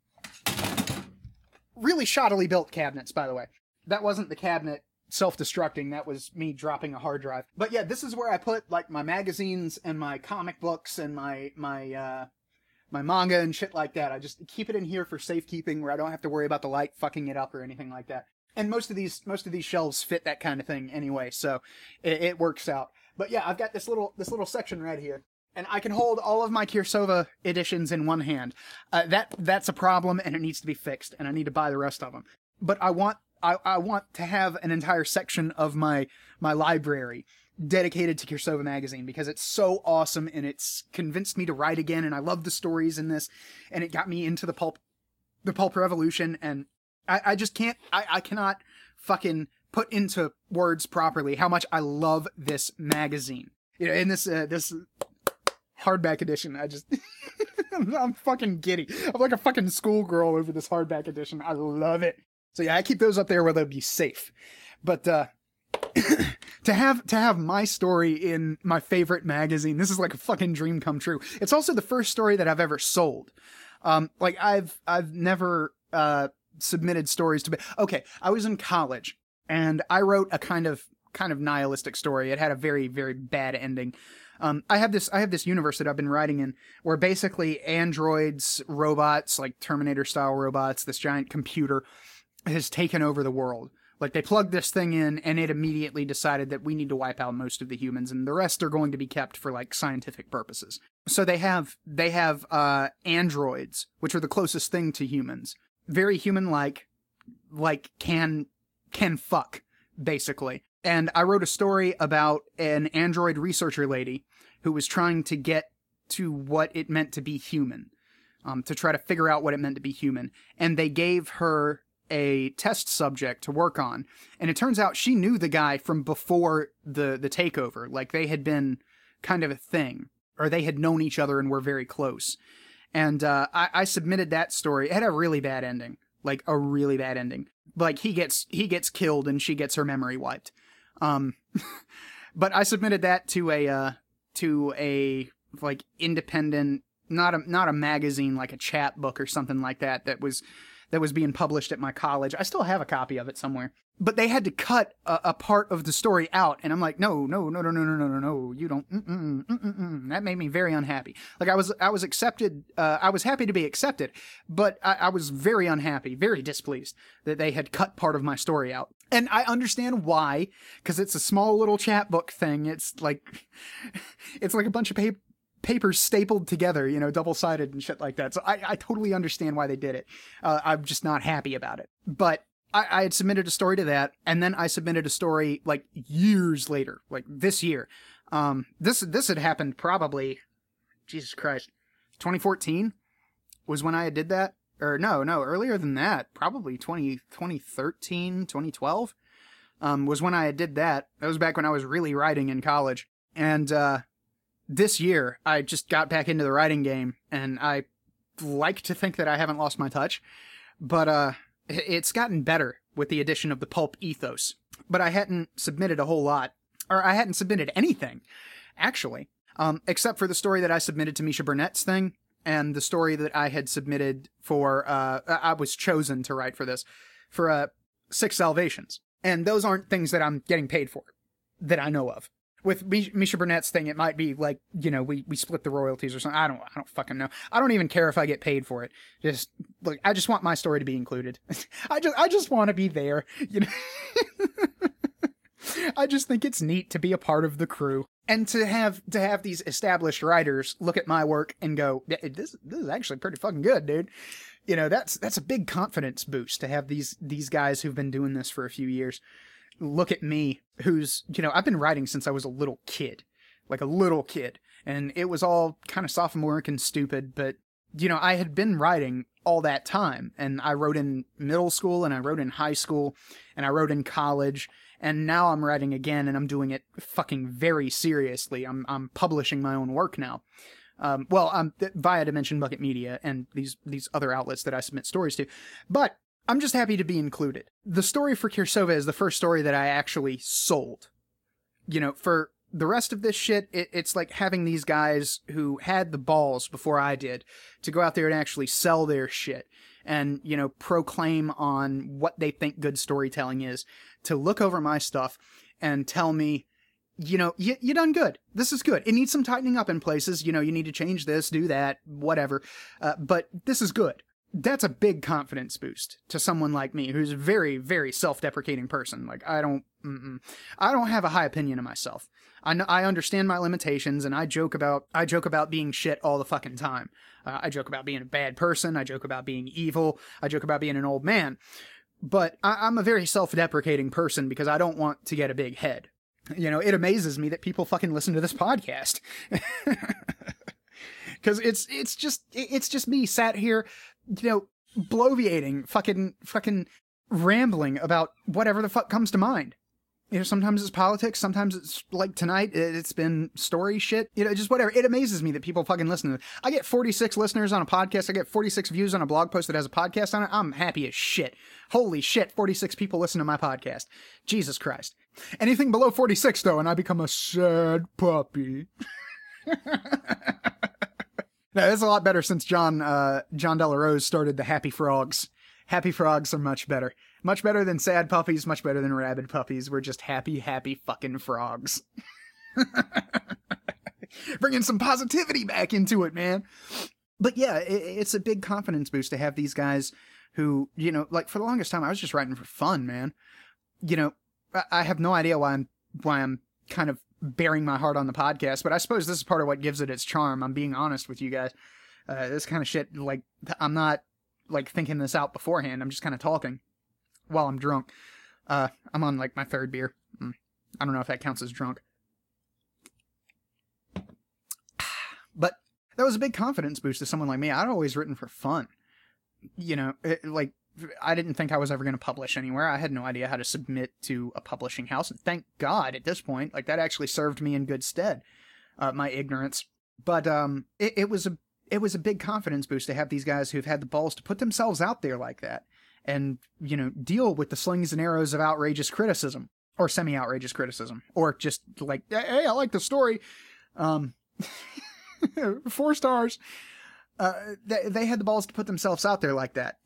really shoddily built cabinets, by the way. That wasn't the cabinet self-destructing, that was me dropping a hard drive. But yeah, this is where I put, like, my magazines and my comic books and my manga and shit like that. I just keep it in here for safekeeping, where I don't have to worry about the light fucking it up or anything like that. And most of these shelves fit that kind of thing anyway, so it works out. But yeah, I've got this little section right here, and I can hold all of my Kirsova editions in one hand. That's a problem, and it needs to be fixed, and I need to buy the rest of them. But I want to have an entire section of my library dedicated to Kirsova magazine, because it's so awesome, and it's convinced me to write again, and I love the stories in this, and it got me into the pulp revolution, and I just can't, I cannot fucking put into words properly how much I love this magazine. You know, in this hardback edition, I just, I'm fucking giddy. I'm like a fucking schoolgirl over this hardback edition. I love it. So yeah, I keep those up there where they'll be safe. But, to have my story in my favorite magazine, this is like a fucking dream come true. It's also the first story that I've ever sold. Like I've never submitted stories to be. Okay, I was in college and I wrote a kind of nihilistic story. It had a very, very bad ending. I have this universe that I've been writing in where basically androids, robots, like Terminator style robots, this giant computer has taken over the world. Like they plugged this thing in and it immediately decided that we need to wipe out most of the humans and the rest are going to be kept for like scientific purposes. So they have androids, which are the closest thing to humans. Very human-like can fuck, basically. And I wrote a story about an android researcher lady who was trying to get to what it meant to be human, to try to figure out what it meant to be human. And they gave her a test subject to work on. And it turns out she knew the guy from before the takeover. Like they had been kind of a thing, or they had known each other and were very close. And I submitted that story. It had a really bad ending, like a really bad ending. Like he gets killed and she gets her memory wiped. But I submitted that to a like independent, not a magazine, like a chat book or something like that was being published at my college. I still have a copy of it somewhere. But they had to cut a part of the story out, and I'm like, no, you don't. That made me very unhappy. Like I was accepted. I was happy to be accepted, but I was very unhappy, very displeased that they had cut part of my story out. And I understand why, because it's a small little chat book thing. It's like a bunch of papers stapled together, double-sided and shit like that. So I totally understand why they did it. I'm just not happy about it. But I had submitted a story to that, and then I submitted a story like years later, like this year. This had happened probably, Jesus Christ, 2014 was when I did that. Or no, earlier than that, probably 2013, 2012 was when I did that. That was back when I was really writing in college. And this year, I just got back into the writing game, and I like to think that I haven't lost my touch. But it's gotten better with the addition of the pulp ethos. But I hadn't submitted a whole lot, or I hadn't submitted anything, actually, except for the story that I submitted to Misha Burnett's thing, and the story that I had submitted for, I was chosen to write for this, for Six Salvations. And those aren't things that I'm getting paid for, that I know of. With Misha Burnett's thing, it might be like, we split the royalties or something. I don't fucking know. I don't even care if I get paid for it. Just look, I just want my story to be included. I just want to be there. I just think it's neat to be a part of the crew and to have these established writers look at my work and go, this is actually pretty fucking good, dude. That's a big confidence boost to have these guys who've been doing this for a few years look at me, who's, I've been writing since I was a little kid, and it was all kind of sophomoric and stupid, but, I had been writing all that time, and I wrote in middle school, and I wrote in high school, and I wrote in college, and now I'm writing again, and I'm doing it fucking very seriously. I'm publishing my own work now. I'm via Dimension Bucket Media and these other outlets that I submit stories to, but I'm just happy to be included. The story for Kirsova is the first story that I actually sold. For the rest of this shit, it's like having these guys who had the balls before I did to go out there and actually sell their shit and, proclaim on what they think good storytelling is, to look over my stuff and tell me, you done good. This is good. It needs some tightening up in places. You need to change this, do that, whatever. But this is good. That's a big confidence boost to someone like me, who's a very, very self-deprecating person. Like, I don't have a high opinion of myself. I understand my limitations, and I joke about being shit all the fucking time. I joke about being a bad person. I joke about being evil. I joke about being an old man. But I'm a very self-deprecating person because I don't want to get a big head. It amazes me that people fucking listen to this podcast. Because it's just me sat here, bloviating, fucking rambling about whatever the fuck comes to mind. sometimes it's politics, sometimes it's like tonight, it's been story shit, just whatever. It amazes me that people fucking listen to it. I get 46 listeners on a podcast. I get 46 views on a blog post that has a podcast on it. I'm happy as shit. Holy shit, 46 people listen to my podcast. Jesus Christ. Anything below 46, though, and I become a sad puppy. No, that's a lot better since John Delarose started the Happy Frogs. Happy Frogs are much better. Much better than sad puppies, much better than rabid puppies. We're just happy fucking frogs. Bringing some positivity back into it, man. But yeah, it's a big confidence boost to have these guys who, like for the longest time, I was just writing for fun, man. I have no idea why I'm kind of bearing my heart on the podcast, but I suppose this is part of what gives it its charm. I'm being honest with you guys. This kind of shit, like, I'm not, like, thinking this out beforehand. I'm just kind of talking while I'm drunk. I'm on, like, my third beer. I don't know if that counts as drunk. But that was a big confidence boost to someone like me. I'd always written for fun. I didn't think I was ever going to publish anywhere. I had no idea how to submit to a publishing house. And thank God at this point, like, that actually served me in good stead, my ignorance. But it was a big confidence boost to have these guys who've had the balls to put themselves out there like that and, deal with the slings and arrows of outrageous criticism or semi-outrageous criticism or just like, hey, I like the story. 4 stars. They had the balls to put themselves out there like that,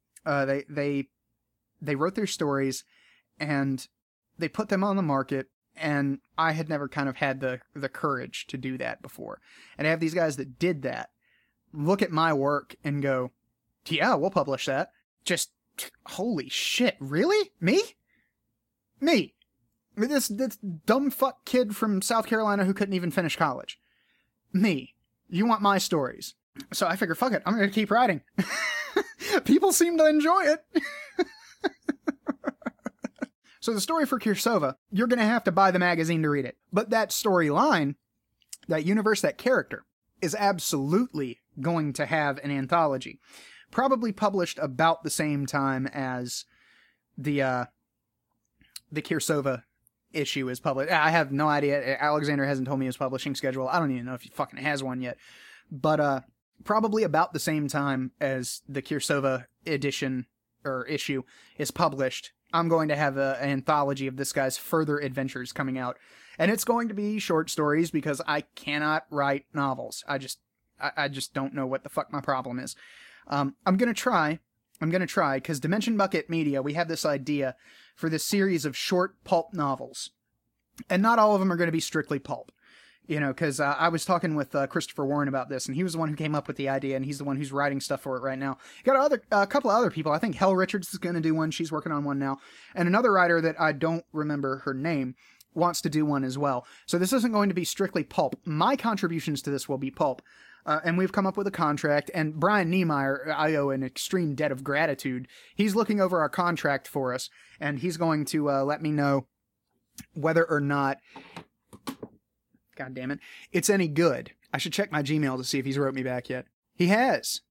They wrote their stories and they put them on the market, and I had never kind of had the courage to do that before. And I have these guys that did that look at my work and go, yeah, we'll publish that. Just, holy shit, really? Me? This dumb fuck kid from South Carolina who couldn't even finish college. Me. You want my stories. So I figure, fuck it, I'm going to keep writing. People seem to enjoy it. So the story for Kirsova, you're going to have to buy the magazine to read it. But that storyline, that universe, that character, is absolutely going to have an anthology. Probably published about the same time as the Kirsova issue is published. I have no idea. Alexander hasn't told me his publishing schedule. I don't even know if he fucking has one yet. But probably about the same time as the Kirsova edition or issue is published, I'm going to have an anthology of this guy's further adventures coming out. And it's going to be short stories because I cannot write novels. I just don't know what the fuck my problem is. I'm going to try because Dimension Bucket Media, we have this idea for this series of short pulp novels. And not all of them are going to be strictly pulp. Because I was talking with Christopher Warren about this, and he was the one who came up with the idea, and he's the one who's writing stuff for it right now. You got a couple of other people. I think Hel Richards is going to do one. She's working on one now. And another writer that I don't remember her name wants to do one as well. So this isn't going to be strictly pulp. My contributions to this will be pulp. And we've come up with a contract, and Brian Niemeyer, I owe an extreme debt of gratitude. He's looking over our contract for us, and he's going to let me know whether or not... God damn it, it's any good. I should check my Gmail to see if he's wrote me back yet. He has.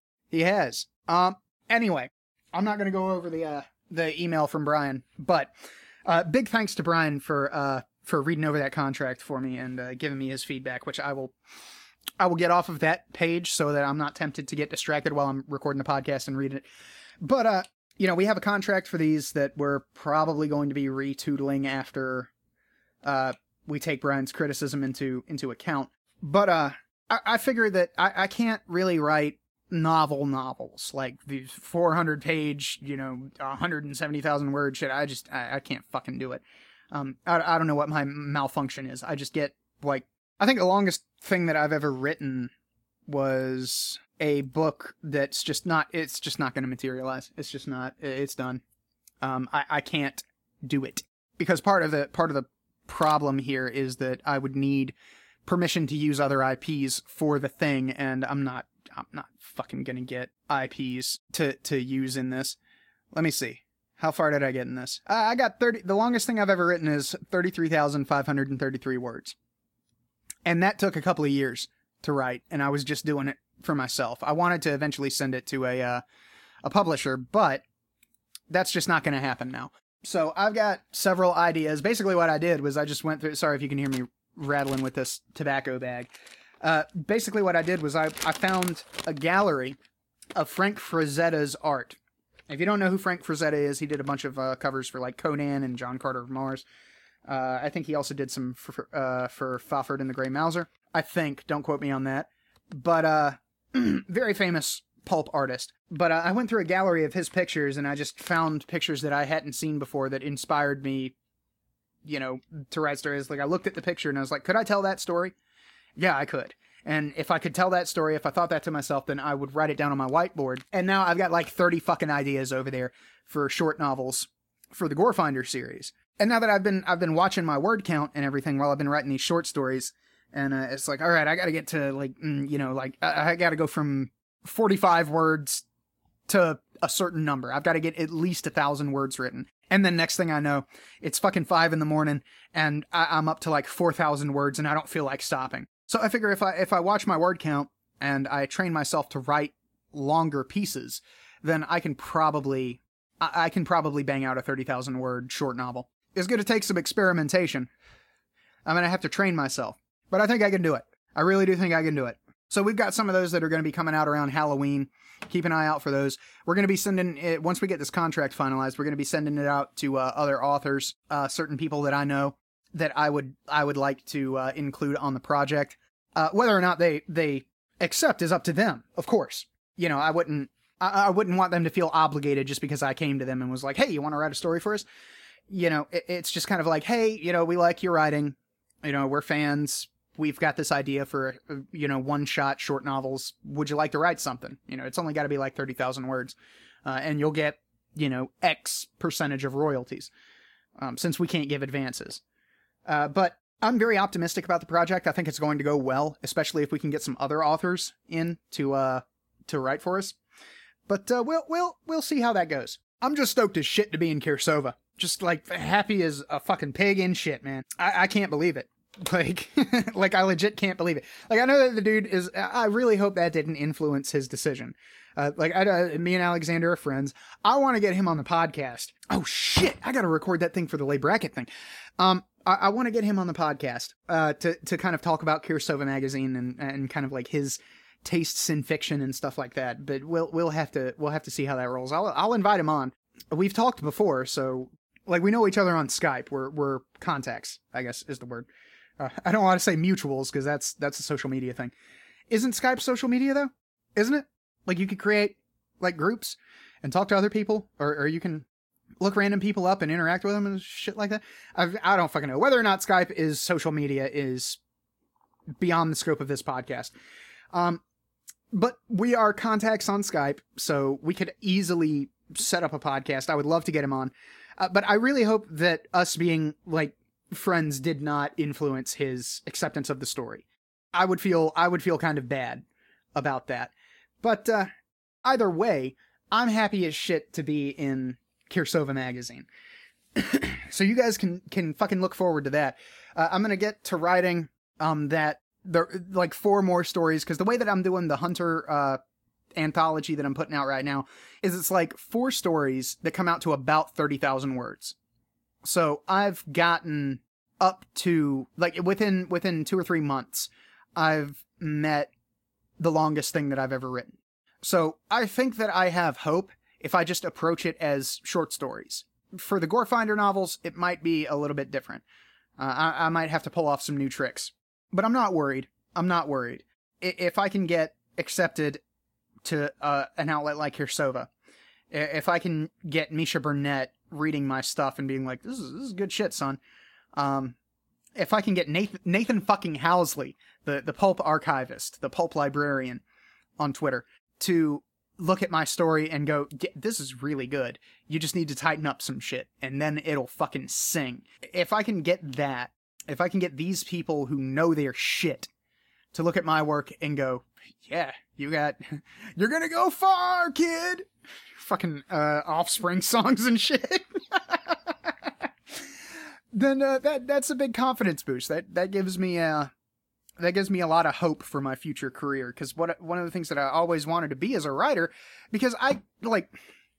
Anyway, I'm not going to go over the email from Brian, but big thanks to Brian for reading over that contract for me and giving me his feedback, which I will get off of that page so that I'm not tempted to get distracted while I'm recording the podcast and reading it. But we have a contract for these that we're probably going to be retootling after we take Brian's criticism into account. But I figure that I can't really write novels, like these 400-page, 170,000 word shit. I can't fucking do it. I don't know what my malfunction is. I just get, like, I think the longest thing that I've ever written was a book that's just not, it's just not going to materialize. It's just not, it's done. I can't do it. Because part of the problem here is that I would need permission to use other IPs for the thing, and I'm not fucking gonna get IPs to use in this. Let me see. How far did I get in this? I got 30. The longest thing I've ever written is 33,533 words. And that took a couple of years to write, and I was just doing it for myself. I wanted to eventually send it to a publisher, but that's just not going to happen now. So I've got several ideas. Basically what I did was I just went through, sorry if you can hear me rattling with this tobacco bag. Basically what I did was I found a gallery of Frank Frazetta's art. If you don't know who Frank Frazetta is, he did a bunch of covers for like Conan and John Carter of Mars. I think he also did some for Fafhrd and the Grey Mouser. I think, don't quote me on that. But very famous pulp artist. But I went through a gallery of his pictures, and I just found pictures that I hadn't seen before that inspired me, to write stories. Like, I looked at the picture and I was like, could I tell that story? Yeah, I could. And if I could tell that story, if I thought that to myself, then I would write it down on my whiteboard. And now I've got like 30 fucking ideas over there for short novels for the Gorefinder series. And now that I've been watching my word count and everything while I've been writing these short stories, and it's like, all right, I got to get to I got to go from 45 words to a certain number. I've got to get at least 1,000 words written. And then next thing I know, it's fucking 5 a.m. and I'm up to like 4,000 words and I don't feel like stopping. So I figure if I watch my word count and I train myself to write longer pieces, then I can probably bang out a 30,000 word short novel. It's going to take some experimentation. I'm going to have to train myself, but I think I can do it. I really do think I can do it. So we've got some of those that are going to be coming out around Halloween. Keep an eye out for those. We're going to be sending it, once we get this contract finalized, we're going to be sending it out to other authors, certain people that I know that I would like to include on the project. Whether or not they accept is up to them, of course. I wouldn't want them to feel obligated just because I came to them and was like, hey, you want to write a story for us? It's just kind of like, hey, we like your writing. We're fans. We've got this idea for, one-shot short novels. Would you like to write something? It's only got to be like 30,000 words. And you'll get, X percentage of royalties, since we can't give advances. But I'm very optimistic about the project. I think it's going to go well, especially if we can get some other authors in to write for us. But we'll see how that goes. I'm just stoked as shit to be in Kirsova. Just like happy as a fucking pig in shit, man. I can't believe it. Like I legit can't believe it. Like I know that the dude is. I really hope that didn't influence his decision. Me and Alexander are friends. I want to get him on the podcast. Oh shit! I got to record that thing for the lay bracket thing. I want to get him on the podcast to kind of talk about Kirsova magazine and kind of like his tastes in fiction and stuff like that. But we'll have to see how that rolls. I'll invite him on. We've talked before, so like we know each other on Skype. We're contacts, I guess is the word. I don't want to say mutuals because that's a social media thing. Isn't Skype social media though? Isn't it? Like you could create like groups and talk to other people, or you can look random people up and interact with them and shit like that. I don't fucking know. Whether or not Skype is social media is beyond the scope of this podcast. But we are contacts on Skype, so we could easily set up a podcast. I would love to get him on. But I really hope that us being like friends did not influence his acceptance of the story. I would feel kind of bad about that. But either way, I'm happy as shit to be in Kirsova magazine. So you guys can fucking look forward to that. I'm gonna get to writing like 4 more stories, because the way that I'm doing the Hunter anthology that I'm putting out right now is it's like 4 stories that come out to about 30,000 words. So I've gotten up to like within 2 or 3 months, I've met the longest thing that I've ever written. So I think that I have hope if I just approach it as short stories. For the Gorefinder novels, it might be a little bit different. I might have to pull off some new tricks, but I'm not worried. If I can get accepted to an outlet like Kirsova, if I can get Misha Burnett reading my stuff and being like, this is good shit, son. If I can get Nathan fucking Housley, the pulp archivist, the pulp librarian on Twitter, to look at my story and go, this is really good. You just need to tighten up some shit, and then it'll fucking sing. If I can get that, if I can get these people who know their shit to look at my work and go, yeah, you're gonna go far, kid. Fucking Offspring songs and shit. Then that's a big confidence boost. That gives me a lot of hope for my future career, because one of the things that I always wanted to be as a writer, because I like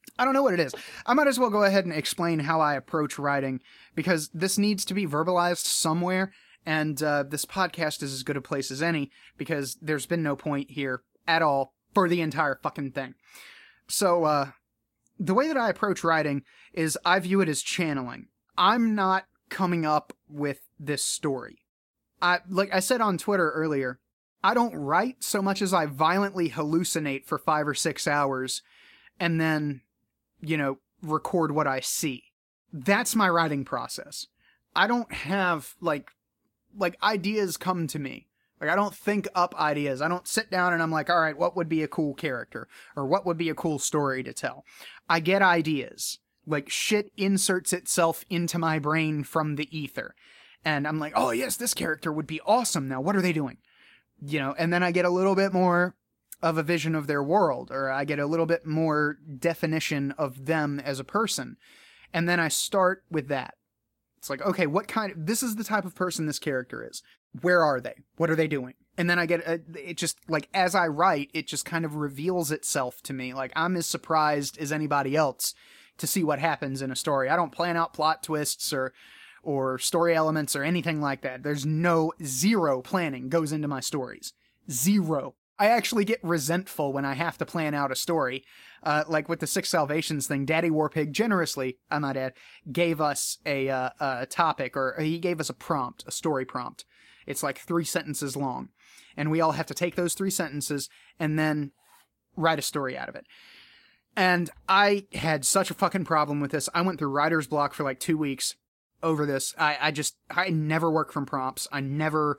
I don't know what it is. I might as well go ahead and explain how I approach writing, because this needs to be verbalized somewhere, and this podcast is as good a place as any, because there's been no point here at all for the entire fucking thing. So, the way that I approach writing is I view it as channeling. I'm not coming up with this story. Like I said on Twitter earlier, I don't write so much as I violently hallucinate for 5 or 6 hours and then, record what I see. That's my writing process. I don't have, like ideas come to me. Like, I don't think up ideas. I don't sit down and I'm like, all right, what would be a cool character? Or what would be a cool story to tell? I get ideas. Like, shit inserts itself into my brain from the ether. And I'm like, oh yes, this character would be awesome. Now, what are they doing? And then I get a little bit more of a vision of their world, or I get a little bit more definition of them as a person. And then I start with that. It's like, okay, this is the type of person this character is. Where are they? What are they doing? And then I get, it just, like, as I write, it just kind of reveals itself to me. Like, I'm as surprised as anybody else to see what happens in a story. I don't plan out plot twists or story elements or anything like that. There's zero planning goes into my stories. Zero. I actually get resentful when I have to plan out a story. Like with the Six Salvations thing, Daddy Warpig generously, I might add, gave us a topic, or he gave us a story prompt. It's like 3 sentences long. And we all have to take those 3 sentences and then write a story out of it. And I had such a fucking problem with this. I went through writer's block for like 2 weeks over this. I never work from prompts. I never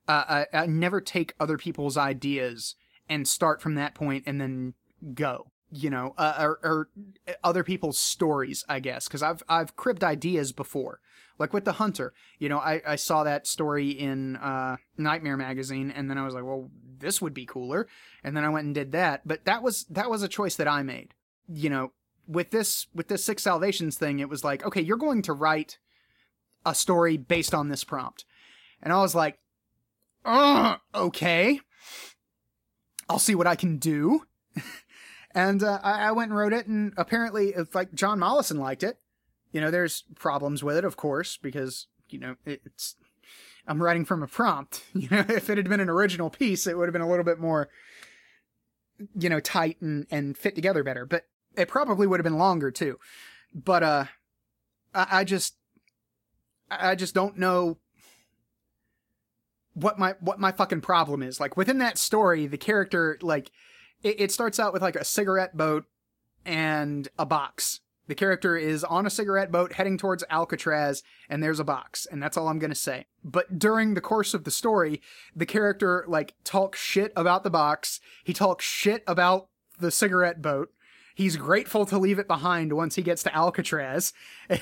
take other people's ideas and start from that point and then go, or other people's stories, I guess. Cause I've cribbed ideas before, like with The Hunter, I saw that story in, Nightmare Magazine, and then I was like, well, this would be cooler. And then I went and did that. But that was a choice that I made, with this Six Salvations thing. It was like, okay, you're going to write a story based on this prompt. And I was like, okay, I'll see what I can do. And I went and wrote it, and apparently it's like John Mollison liked it. There's problems with it, of course, because, I'm writing from a prompt. If it had been an original piece, it would have been a little bit more, tight and fit together better. But it probably would have been longer too. But I just don't know what my fucking problem is. Like, within that story, the character, like, it starts out with like a cigarette boat and a box. The character is on a cigarette boat heading towards Alcatraz, and there's a box, and that's all I'm gonna say. But during the course of the story, the character, like, talks shit about the box. He talks shit about the cigarette boat. He's grateful to leave it behind once he gets to Alcatraz.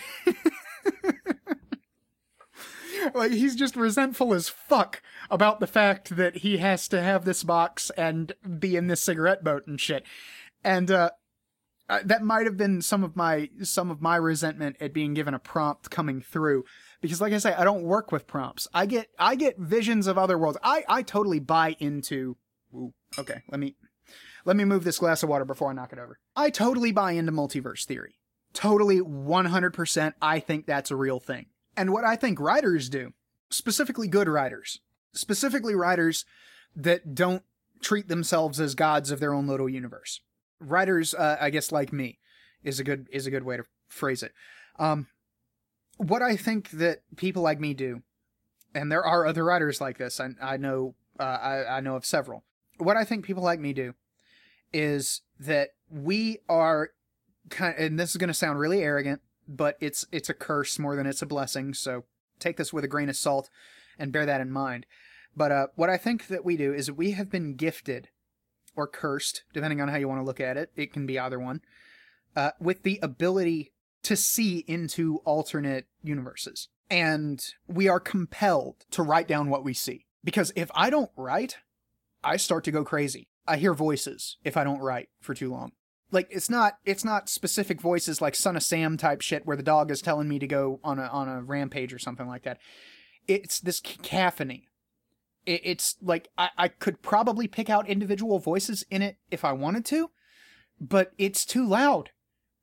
Like, he's just resentful as fuck about the fact that he has to have this box and be in this cigarette boat and shit. And that might have been some of my resentment at being given a prompt coming through, because, like I say, I don't work with prompts. I get visions of other worlds. I totally buy into. Ooh, okay, let me move this glass of water before I knock it over. I totally buy into multiverse theory. Totally, 100%. I think that's a real thing. And what I think writers do, specifically good writers, specifically writers that don't treat themselves as gods of their own little universe. Writers, I guess, like me, is a good way to phrase it. What I think that people like me do, and there are other writers like this, I know of several. What I think people like me do is that we are and this is going to sound really arrogant, but it's a curse more than it's a blessing, so take this with a grain of salt and bear that in mind. But what I think that we do is we have been gifted, or cursed, depending on how you want to look at it. It can be either one, with the ability to see into alternate universes. And we are compelled to write down what we see. Because if I don't write, I start to go crazy. I hear voices if I don't write for too long. Like, it's not specific voices like Son of Sam type shit where the dog is telling me to go on a rampage or something like that. It's this cacophony. It's like, I could probably pick out individual voices in it if I wanted to, but it's too loud.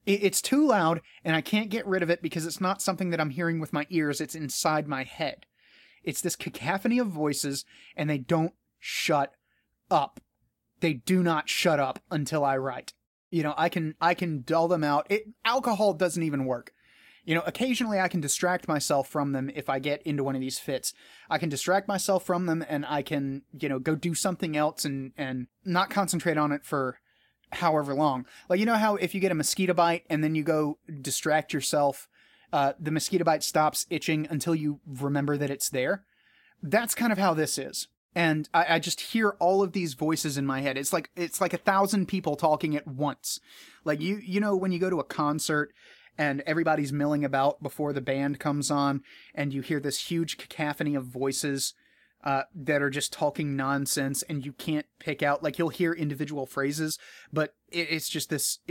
It's too loud, and I can't get rid of it because it's not something that I'm hearing with my ears. It's inside my head. It's this cacophony of voices, and they don't shut up. They do not shut up until I write. You know, I can dull them out. Alcohol doesn't even work. You know, occasionally I can distract myself from them if I get into one of these fits. I can distract myself from them, and I can, you know, go do something else and not concentrate on it for however long. Like, you know how if you get a mosquito bite and then you go distract yourself, the mosquito bite stops itching until you remember that it's there? That's kind of how this is. And I just hear all of these voices in my head. It's like 1,000 people talking at once. Like, you know, when you go to a concert and everybody's milling about before the band comes on, and you hear this huge cacophony of voices that are just talking nonsense, and you can't pick out, like, you'll hear individual phrases, but it's just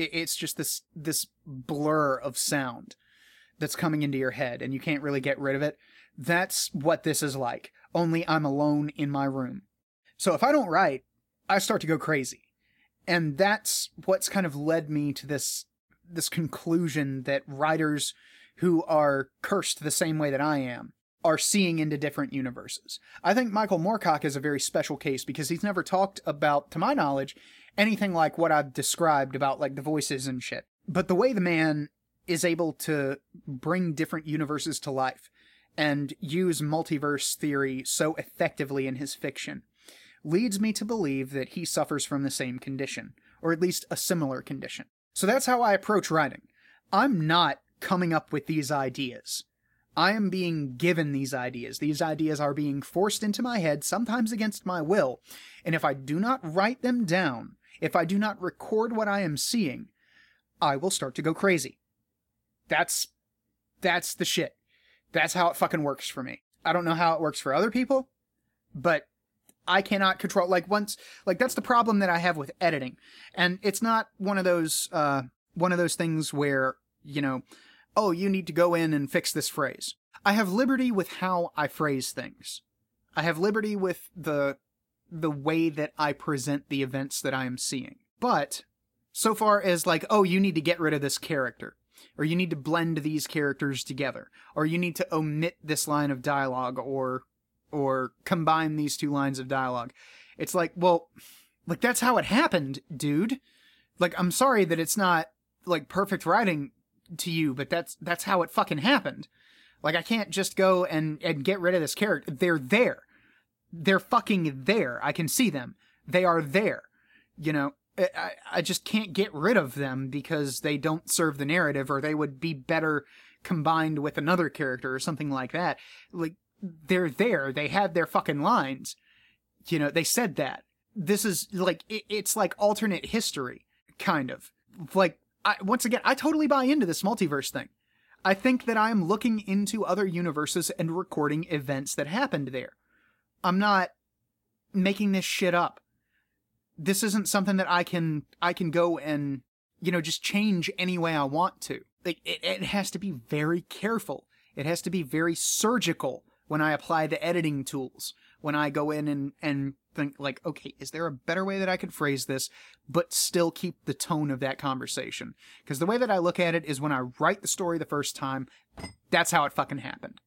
this blur of sound that's coming into your head, and you can't really get rid of it. That's what this is like, only I'm alone in my room. So if I don't write, I start to go crazy. And that's what's kind of led me to this conclusion that writers who are cursed the same way that I am are seeing into different universes. I think Michael Moorcock is a very special case because he's never talked about, to my knowledge, anything like what I've described about, like, the voices and shit. But the way the man is able to bring different universes to life and use multiverse theory so effectively in his fiction leads me to believe that he suffers from the same condition, or at least a similar condition. So that's how I approach writing. I'm not coming up with these ideas. I am being given these ideas. These ideas are being forced into my head, sometimes against my will. And if I do not write them down, if I do not record what I am seeing, I will start to go crazy. That's the shit. That's how it fucking works for me. I don't know how it works for other people, but I cannot control, that's the problem that I have with editing. And it's not one of those things where, you know, oh, you need to go in and fix this phrase. I have liberty with how I phrase things. I have liberty with the way that I present the events that I am seeing. But so far as, like, oh, you need to get rid of this character, or you need to blend these characters together, or you need to omit this line of dialogue, or combine these two lines of dialogue. It's like, well, like, that's how it happened, dude. Like, I'm sorry that it's not, like, perfect writing to you, but that's how it fucking happened. Like, I can't just go and get rid of this character. They're there. They're fucking there. I can see them. They are there. You know, I just can't get rid of them because they don't serve the narrative, or they would be better combined with another character or something like that. Like, they're there. They had their fucking lines. You know, they said that. This is, like, it's like alternate history, kind of. Like, once again, I totally buy into this multiverse thing. I think that I am looking into other universes and recording events that happened there. I'm not making this shit up. This isn't something that I can go and, you know, just change any way I want to. Like, it has to be very careful. It has to be very surgical when I apply the editing tools. When I go in and think, like, okay, is there a better way that I could phrase this, but still keep the tone of that conversation? Because the way that I look at it is, when I write the story the first time, that's how it fucking happened.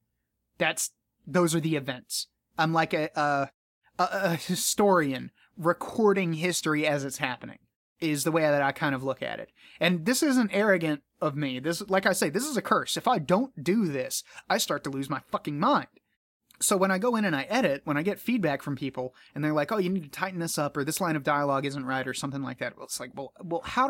Those are the events. I'm like a historian recording history as it's happening, is the way that I kind of look at it. And this isn't arrogant of me. This, like I say, this is a curse. If I don't do this, I start to lose my fucking mind. So when I go in and I edit, when I get feedback from people and they're like, oh, you need to tighten this up, or this line of dialogue isn't right, or something like that. Well, it's like, well, how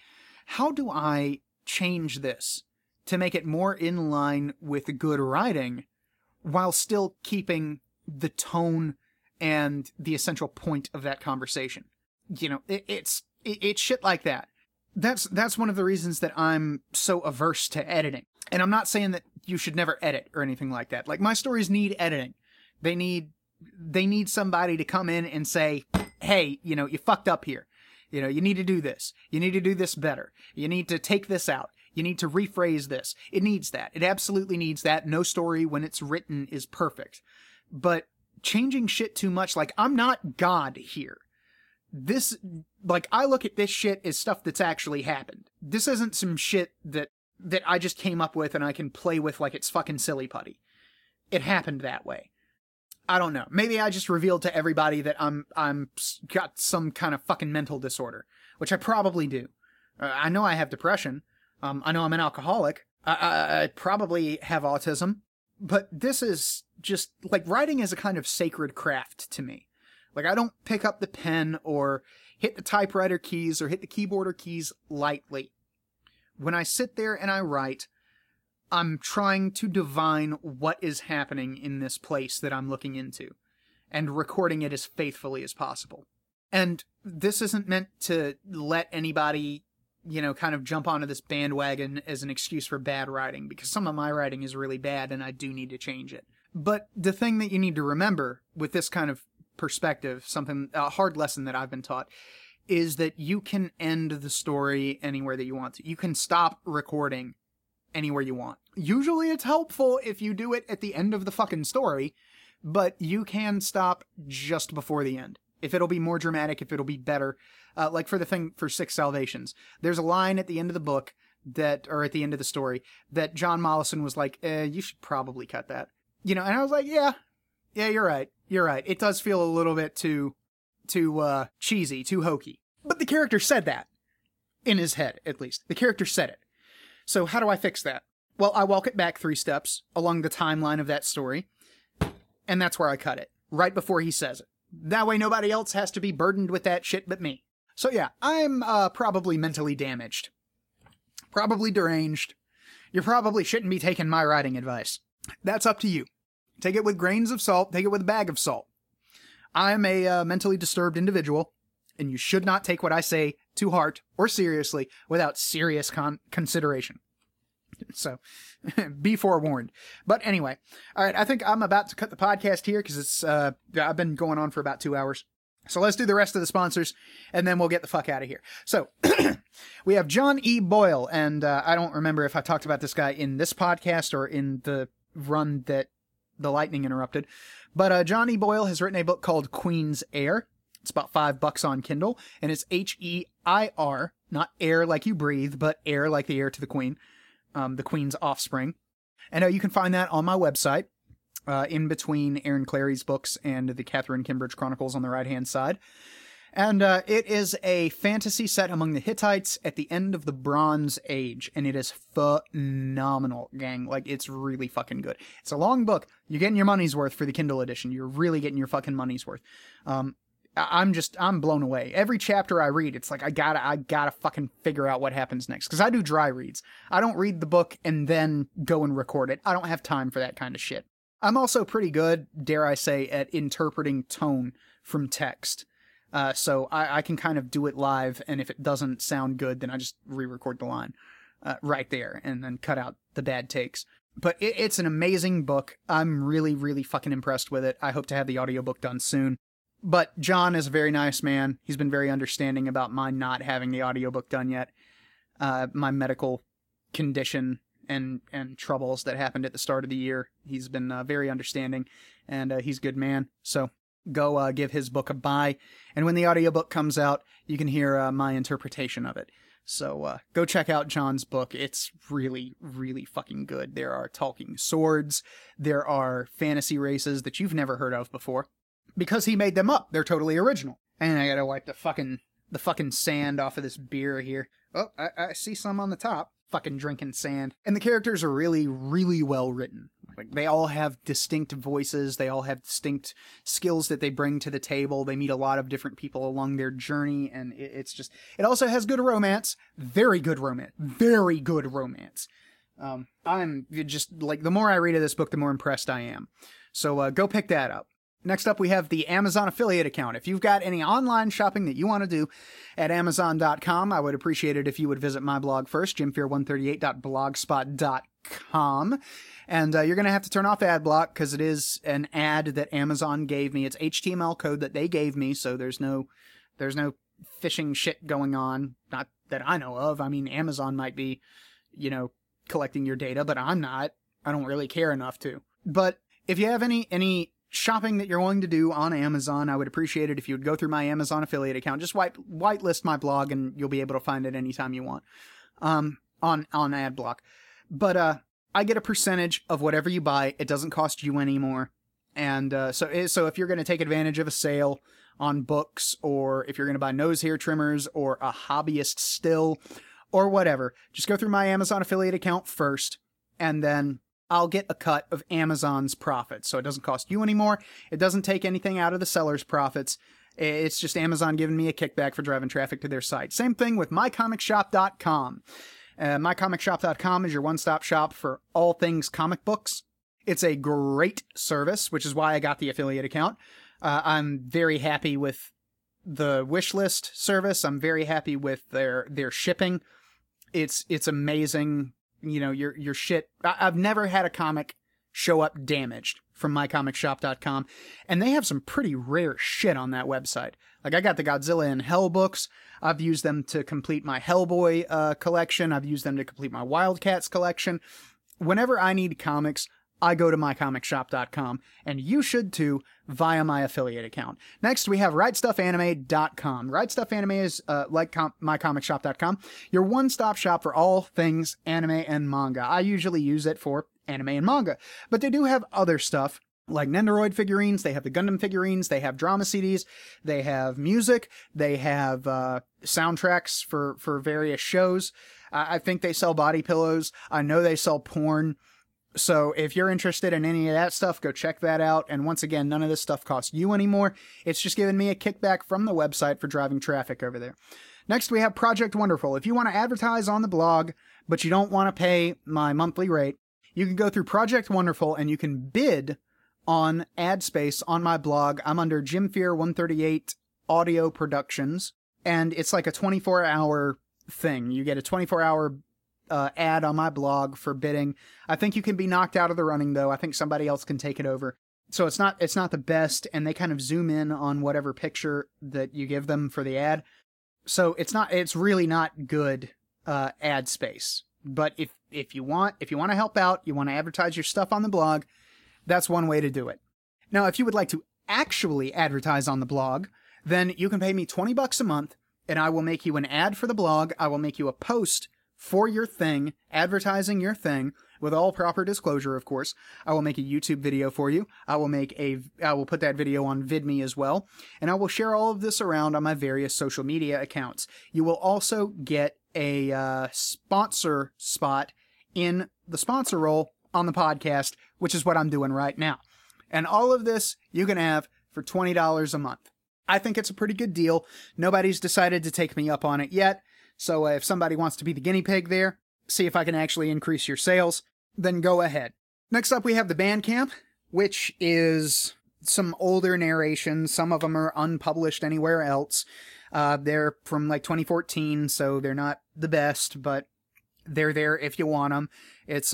do I change this to make it more in line with good writing while still keeping the tone and the essential point of that conversation? You know, it's shit like that. That's one of the reasons that I'm so averse to editing. And I'm not saying that you should never edit or anything like that. Like, my stories need editing. They need somebody to come in and say, hey, you know, you fucked up here. You know, you need to do this. You need to do this better. You need to take this out. You need to rephrase this. It needs that. It absolutely needs that. No story, when it's written, is perfect. But changing shit too much, like, I'm not God here. This Like, I look at this shit as stuff that's actually happened. This isn't some shit that I just came up with and I can play with like it's fucking silly putty. It happened that way. I don't know. Maybe I just revealed to everybody that I'm got some kind of fucking mental disorder, which I probably do. I know I have depression. I know I'm an alcoholic. I probably have autism. But this is just, like, writing is a kind of sacred craft to me. Like, I don't pick up the pen or hit the typewriter keys or hit the keyboard or keys lightly. When I sit there and I write, I'm trying to divine what is happening in this place that I'm looking into, and recording it as faithfully as possible. And this isn't meant to let anybody, you know, kind of jump onto this bandwagon as an excuse for bad writing, because some of my writing is really bad and I do need to change it. But the thing that you need to remember with this kind of perspective, a hard lesson that I've been taught, is that you can end the story anywhere that you want to. You can stop recording anywhere you want. Usually it's helpful if you do it at the end of the fucking story, but you can stop just before the end. If it'll be more dramatic, if it'll be better. Like for the thing for Six Salvations, there's a line at the end of the book or at the end of the story, that John Mollison was like, you should probably cut that. You know, and I was like, yeah, you're right. It does feel a little bit too cheesy, too hokey. But the character said that. In his head, at least. The character said it. So how do I fix that? Well, I walk it back 3 steps along the timeline of that story, and that's where I cut it. Right before he says it. That way nobody else has to be burdened with that shit but me. So yeah, I'm probably mentally damaged. Probably deranged. You probably shouldn't be taking my writing advice. That's up to you. Take it with grains of salt. Take it with a bag of salt. I'm a mentally disturbed individual, and you should not take what I say to heart or seriously without serious consideration. So, be forewarned. But anyway, all right, I think I'm about to cut the podcast here because it's I've been going on for about 2 hours. So let's do the rest of the sponsors, and then we'll get the fuck out of here. So, we have John E. Boyle, and I don't remember if I talked about this guy in this podcast or in the run that the lightning interrupted. But John E. Boyle has written a book called Queen's Heir. It's about $5 on Kindle, and it's H-E-I-R, not air like you breathe, but heir like the heir to the Queen, the Queen's offspring. And you can find that on my website, in between Aaron Clary's books and the Catherine Kimbridge Chronicles on the right-hand side. And it is a fantasy set among the Hittites at the end of the Bronze Age, and it is phenomenal, gang. Like, it's really fucking good. It's a long book. You're getting your money's worth for the Kindle edition. You're really getting your fucking money's worth. I'm blown away. Every chapter I read, it's like, I gotta fucking figure out what happens next. Cause I do dry reads. I don't read the book and then go and record it. I don't have time for that kind of shit. I'm also pretty good, dare I say, at interpreting tone from text. So I can kind of do it live, and if it doesn't sound good, then I just re-record the line, right there, and then cut out the bad takes. But it's an amazing book. I'm really, really fucking impressed with it. I hope to have the audiobook done soon. But John is a very nice man. He's been very understanding about my not having the audiobook done yet. My medical condition and troubles that happened at the start of the year. He's been very understanding, and he's a good man. So go give his book a buy. And when the audiobook comes out, you can hear my interpretation of it. So go check out John's book. It's really, really fucking good. There are talking swords. There are fantasy races that you've never heard of before. Because he made them up. They're totally original. And I gotta wipe the fucking sand off of this beer here. Oh, I see some on the top. Fucking drinking sand. And the characters are really, really well written. Like, they all have distinct voices. They all have distinct skills that they bring to the table. They meet a lot of different people along their journey. And it's just, it also has good romance. Very good romance. Very good romance. I'm just, like, the more I read of this book, the more impressed I am. So go pick that up. Next up, we have the Amazon affiliate account. If you've got any online shopping that you want to do at Amazon.com, I would appreciate it if you would visit my blog first, jimfear138.blogspot.com. And you're going to have to turn off ad block because it is an ad that Amazon gave me. It's HTML code that they gave me, so there's no phishing shit going on. Not that I know of. I mean, Amazon might be, collecting your data, but I'm not. I don't really care enough to. But if you have any shopping that you're going to do on Amazon, I would appreciate it if you would go through my Amazon affiliate account. Just whitelist my blog, and you'll be able to find it anytime you want on AdBlock. But I get a percentage of whatever you buy. It doesn't cost you anymore. And so if you're going to take advantage of a sale on books, or if you're going to buy nose hair trimmers or a hobbyist still or whatever, just go through my Amazon affiliate account first, and then I'll get a cut of Amazon's profits. So it doesn't cost you anymore. It doesn't take anything out of the seller's profits. It's just Amazon giving me a kickback for driving traffic to their site. Same thing with mycomicshop.com. MyComicShop.com is your one-stop shop for all things comic books. It's a great service, which is why I got the affiliate account. I'm very happy with the wishlist service. I'm very happy with their shipping. It's amazing. You know, your shit. I've never had a comic show up damaged from mycomicshop.com, and they have some pretty rare shit on that website. Like, I got the Godzilla and Hell books. I've used them to complete my Hellboy collection. I've used them to complete my Wildcats collection. Whenever I need comics, I go to mycomicshop.com, and you should too via my affiliate account. Next, we have WriteStuffAnime.com. Right Stuff Anime is, like mycomicshop.com, your one-stop shop for all things anime and manga. I usually use it for anime and manga, but they do have other stuff like Nendoroid figurines. They have the Gundam figurines. They have drama CDs. They have music. They have soundtracks for various shows. I think they sell body pillows. I know they sell porn. So if you're interested in any of that stuff, go check that out. And once again, none of this stuff costs you anymore. It's just giving me a kickback from the website for driving traffic over there. Next, we have Project Wonderful. If you want to advertise on the blog, but you don't want to pay my monthly rate, you can go through Project Wonderful and you can bid on ad space on my blog. I'm under Jim Fear 138 Audio Productions, and it's like a 24-hour thing. You get a 24-hour ad on my blog for bidding. I think you can be knocked out of the running, though. I think somebody else can take it over. So it's not the best, and they kind of zoom in on whatever picture that you give them for the ad. So it's really not good ad space. But if you want to help out, you want to advertise your stuff on the blog, that's one way to do it. Now, if you would like to actually advertise on the blog, then you can pay me $20 a month, and I will make you an ad for the blog. I will make you a post for your thing, advertising your thing, with all proper disclosure, of course. I will make a YouTube video for you. I will put that video on VidMe as well, and I will share all of this around on my various social media accounts. You will also get a sponsor spot in the sponsor role on the podcast, which is what I'm doing right now. And all of this you can have for $20 a month. I think it's a pretty good deal. Nobody's decided to take me up on it yet. So if somebody wants to be the guinea pig there, see if I can actually increase your sales, then go ahead. Next up, we have the Bandcamp, which is some older narrations. Some of them are unpublished anywhere else. They're from like 2014, so they're not the best, but they're there if you want them. It's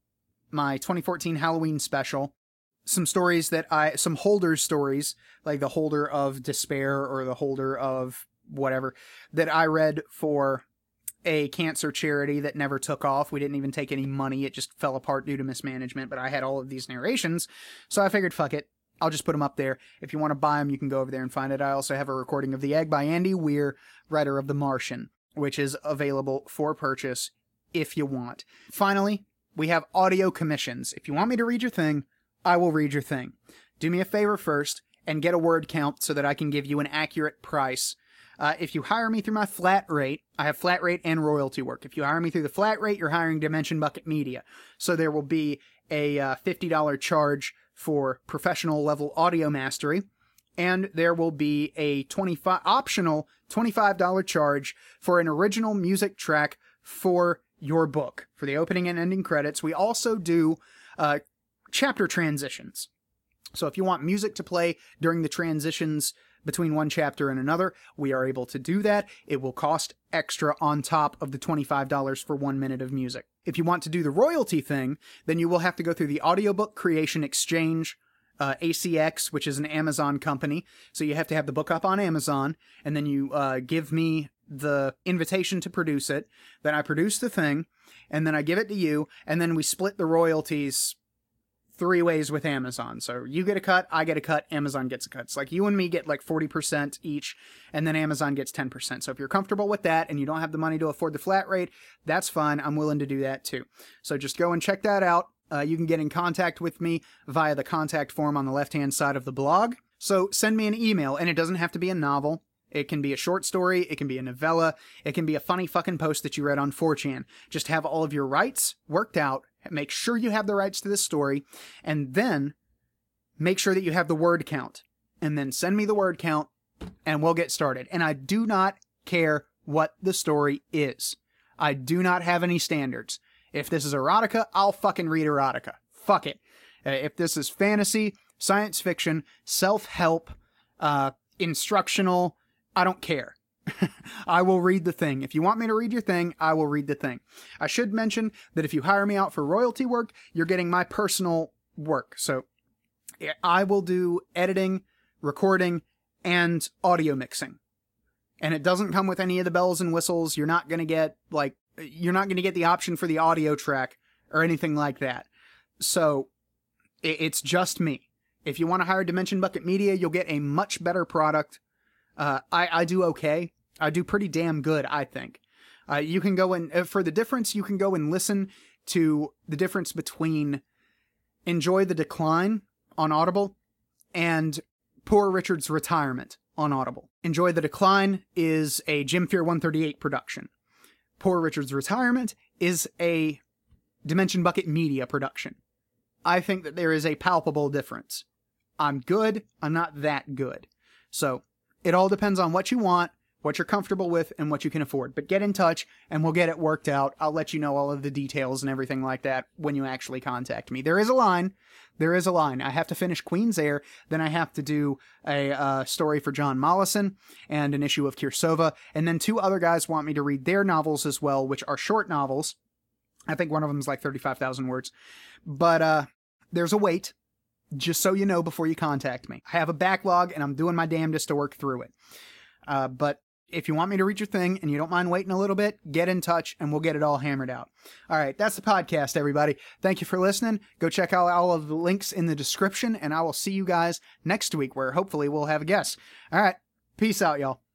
my 2014 Halloween special. Some Holder stories, like the Holder of Despair or the Holder of whatever, that I read for a cancer charity that never took off. We didn't even take any money. It just fell apart due to mismanagement, but I had all of these narrations, so I figured, fuck it, I'll just put them up there. If you want to buy them, you can go over there and find it. I also have a recording of The Egg by Andy Weir, writer of The Martian, which is available for purchase if you want. Finally, we have audio commissions. If you want me to read your thing, I will read your thing. Do me a favor first and get a word count so that I can give you an accurate price. If you hire me through my flat rate, I have flat rate and royalty work. If you hire me through the flat rate, you're hiring Dimension Bucket Media. So there will be a $50 charge for professional level audio mastery, and there will be a optional $25 charge for an original music track for your book, for the opening and ending credits. We also do chapter transitions. So if you want music to play during the transitions between one chapter and another, we are able to do that. It will cost extra on top of the $25 for 1 minute of music. If you want to do the royalty thing, then you will have to go through the Audiobook Creation Exchange, ACX, which is an Amazon company. So you have to have the book up on Amazon, and then you give me the invitation to produce it. Then I produce the thing, and then I give it to you, and then we split the royalties three ways with Amazon. So you get a cut, I get a cut, Amazon gets a cut. It's like you and me get like 40% each, and then Amazon gets 10%. So if you're comfortable with that and you don't have the money to afford the flat rate, that's fine. I'm willing to do that too. So just go and check that out. You can get in contact with me via the contact form on the left-hand side of the blog. So send me an email, and it doesn't have to be a novel. It can be a short story, it can be a novella, it can be a funny fucking post that you read on 4chan. Just have all of your rights worked out, make sure you have the rights to this story, and then make sure that you have the word count. And then send me the word count, and we'll get started. And I do not care what the story is. I do not have any standards. If this is erotica, I'll fucking read erotica. Fuck it. If this is fantasy, science fiction, self-help, instructional, I don't care. I will read the thing. If you want me to read your thing, I will read the thing. I should mention that if you hire me out for royalty work, you're getting my personal work. So I will do editing, recording, and audio mixing. And it doesn't come with any of the bells and whistles. You're not going to get the option for the audio track or anything like that. So it's just me. If you want to hire Dimension Bucket Media, you'll get a much better product. I do okay. I do pretty damn good, I think. You can go and, for the difference, you can go and listen to the difference between Enjoy the Decline on Audible and Poor Richard's Retirement on Audible. Enjoy the Decline is a Jim Fear 138 production. Poor Richard's Retirement is a Dimension Bucket Media production. I think that there is a palpable difference. I'm good, I'm not that good. So, it all depends on what you want, what you're comfortable with, and what you can afford. But get in touch, and we'll get it worked out. I'll let you know all of the details and everything like that when you actually contact me. There is a line. I have to finish Queen's Heir, then I have to do a story for John Mollison and an issue of Kirsova, and then 2 other guys want me to read their novels as well, which are short novels. I think one of them is like 35,000 words. But there's a wait. Just so you know before you contact me. I have a backlog, and I'm doing my damnedest to work through it. But if you want me to read your thing, and you don't mind waiting a little bit, get in touch, and we'll get it all hammered out. All right, that's the podcast, everybody. Thank you for listening. Go check out all of the links in the description, and I will see you guys next week, where hopefully we'll have a guest. All right, peace out, y'all.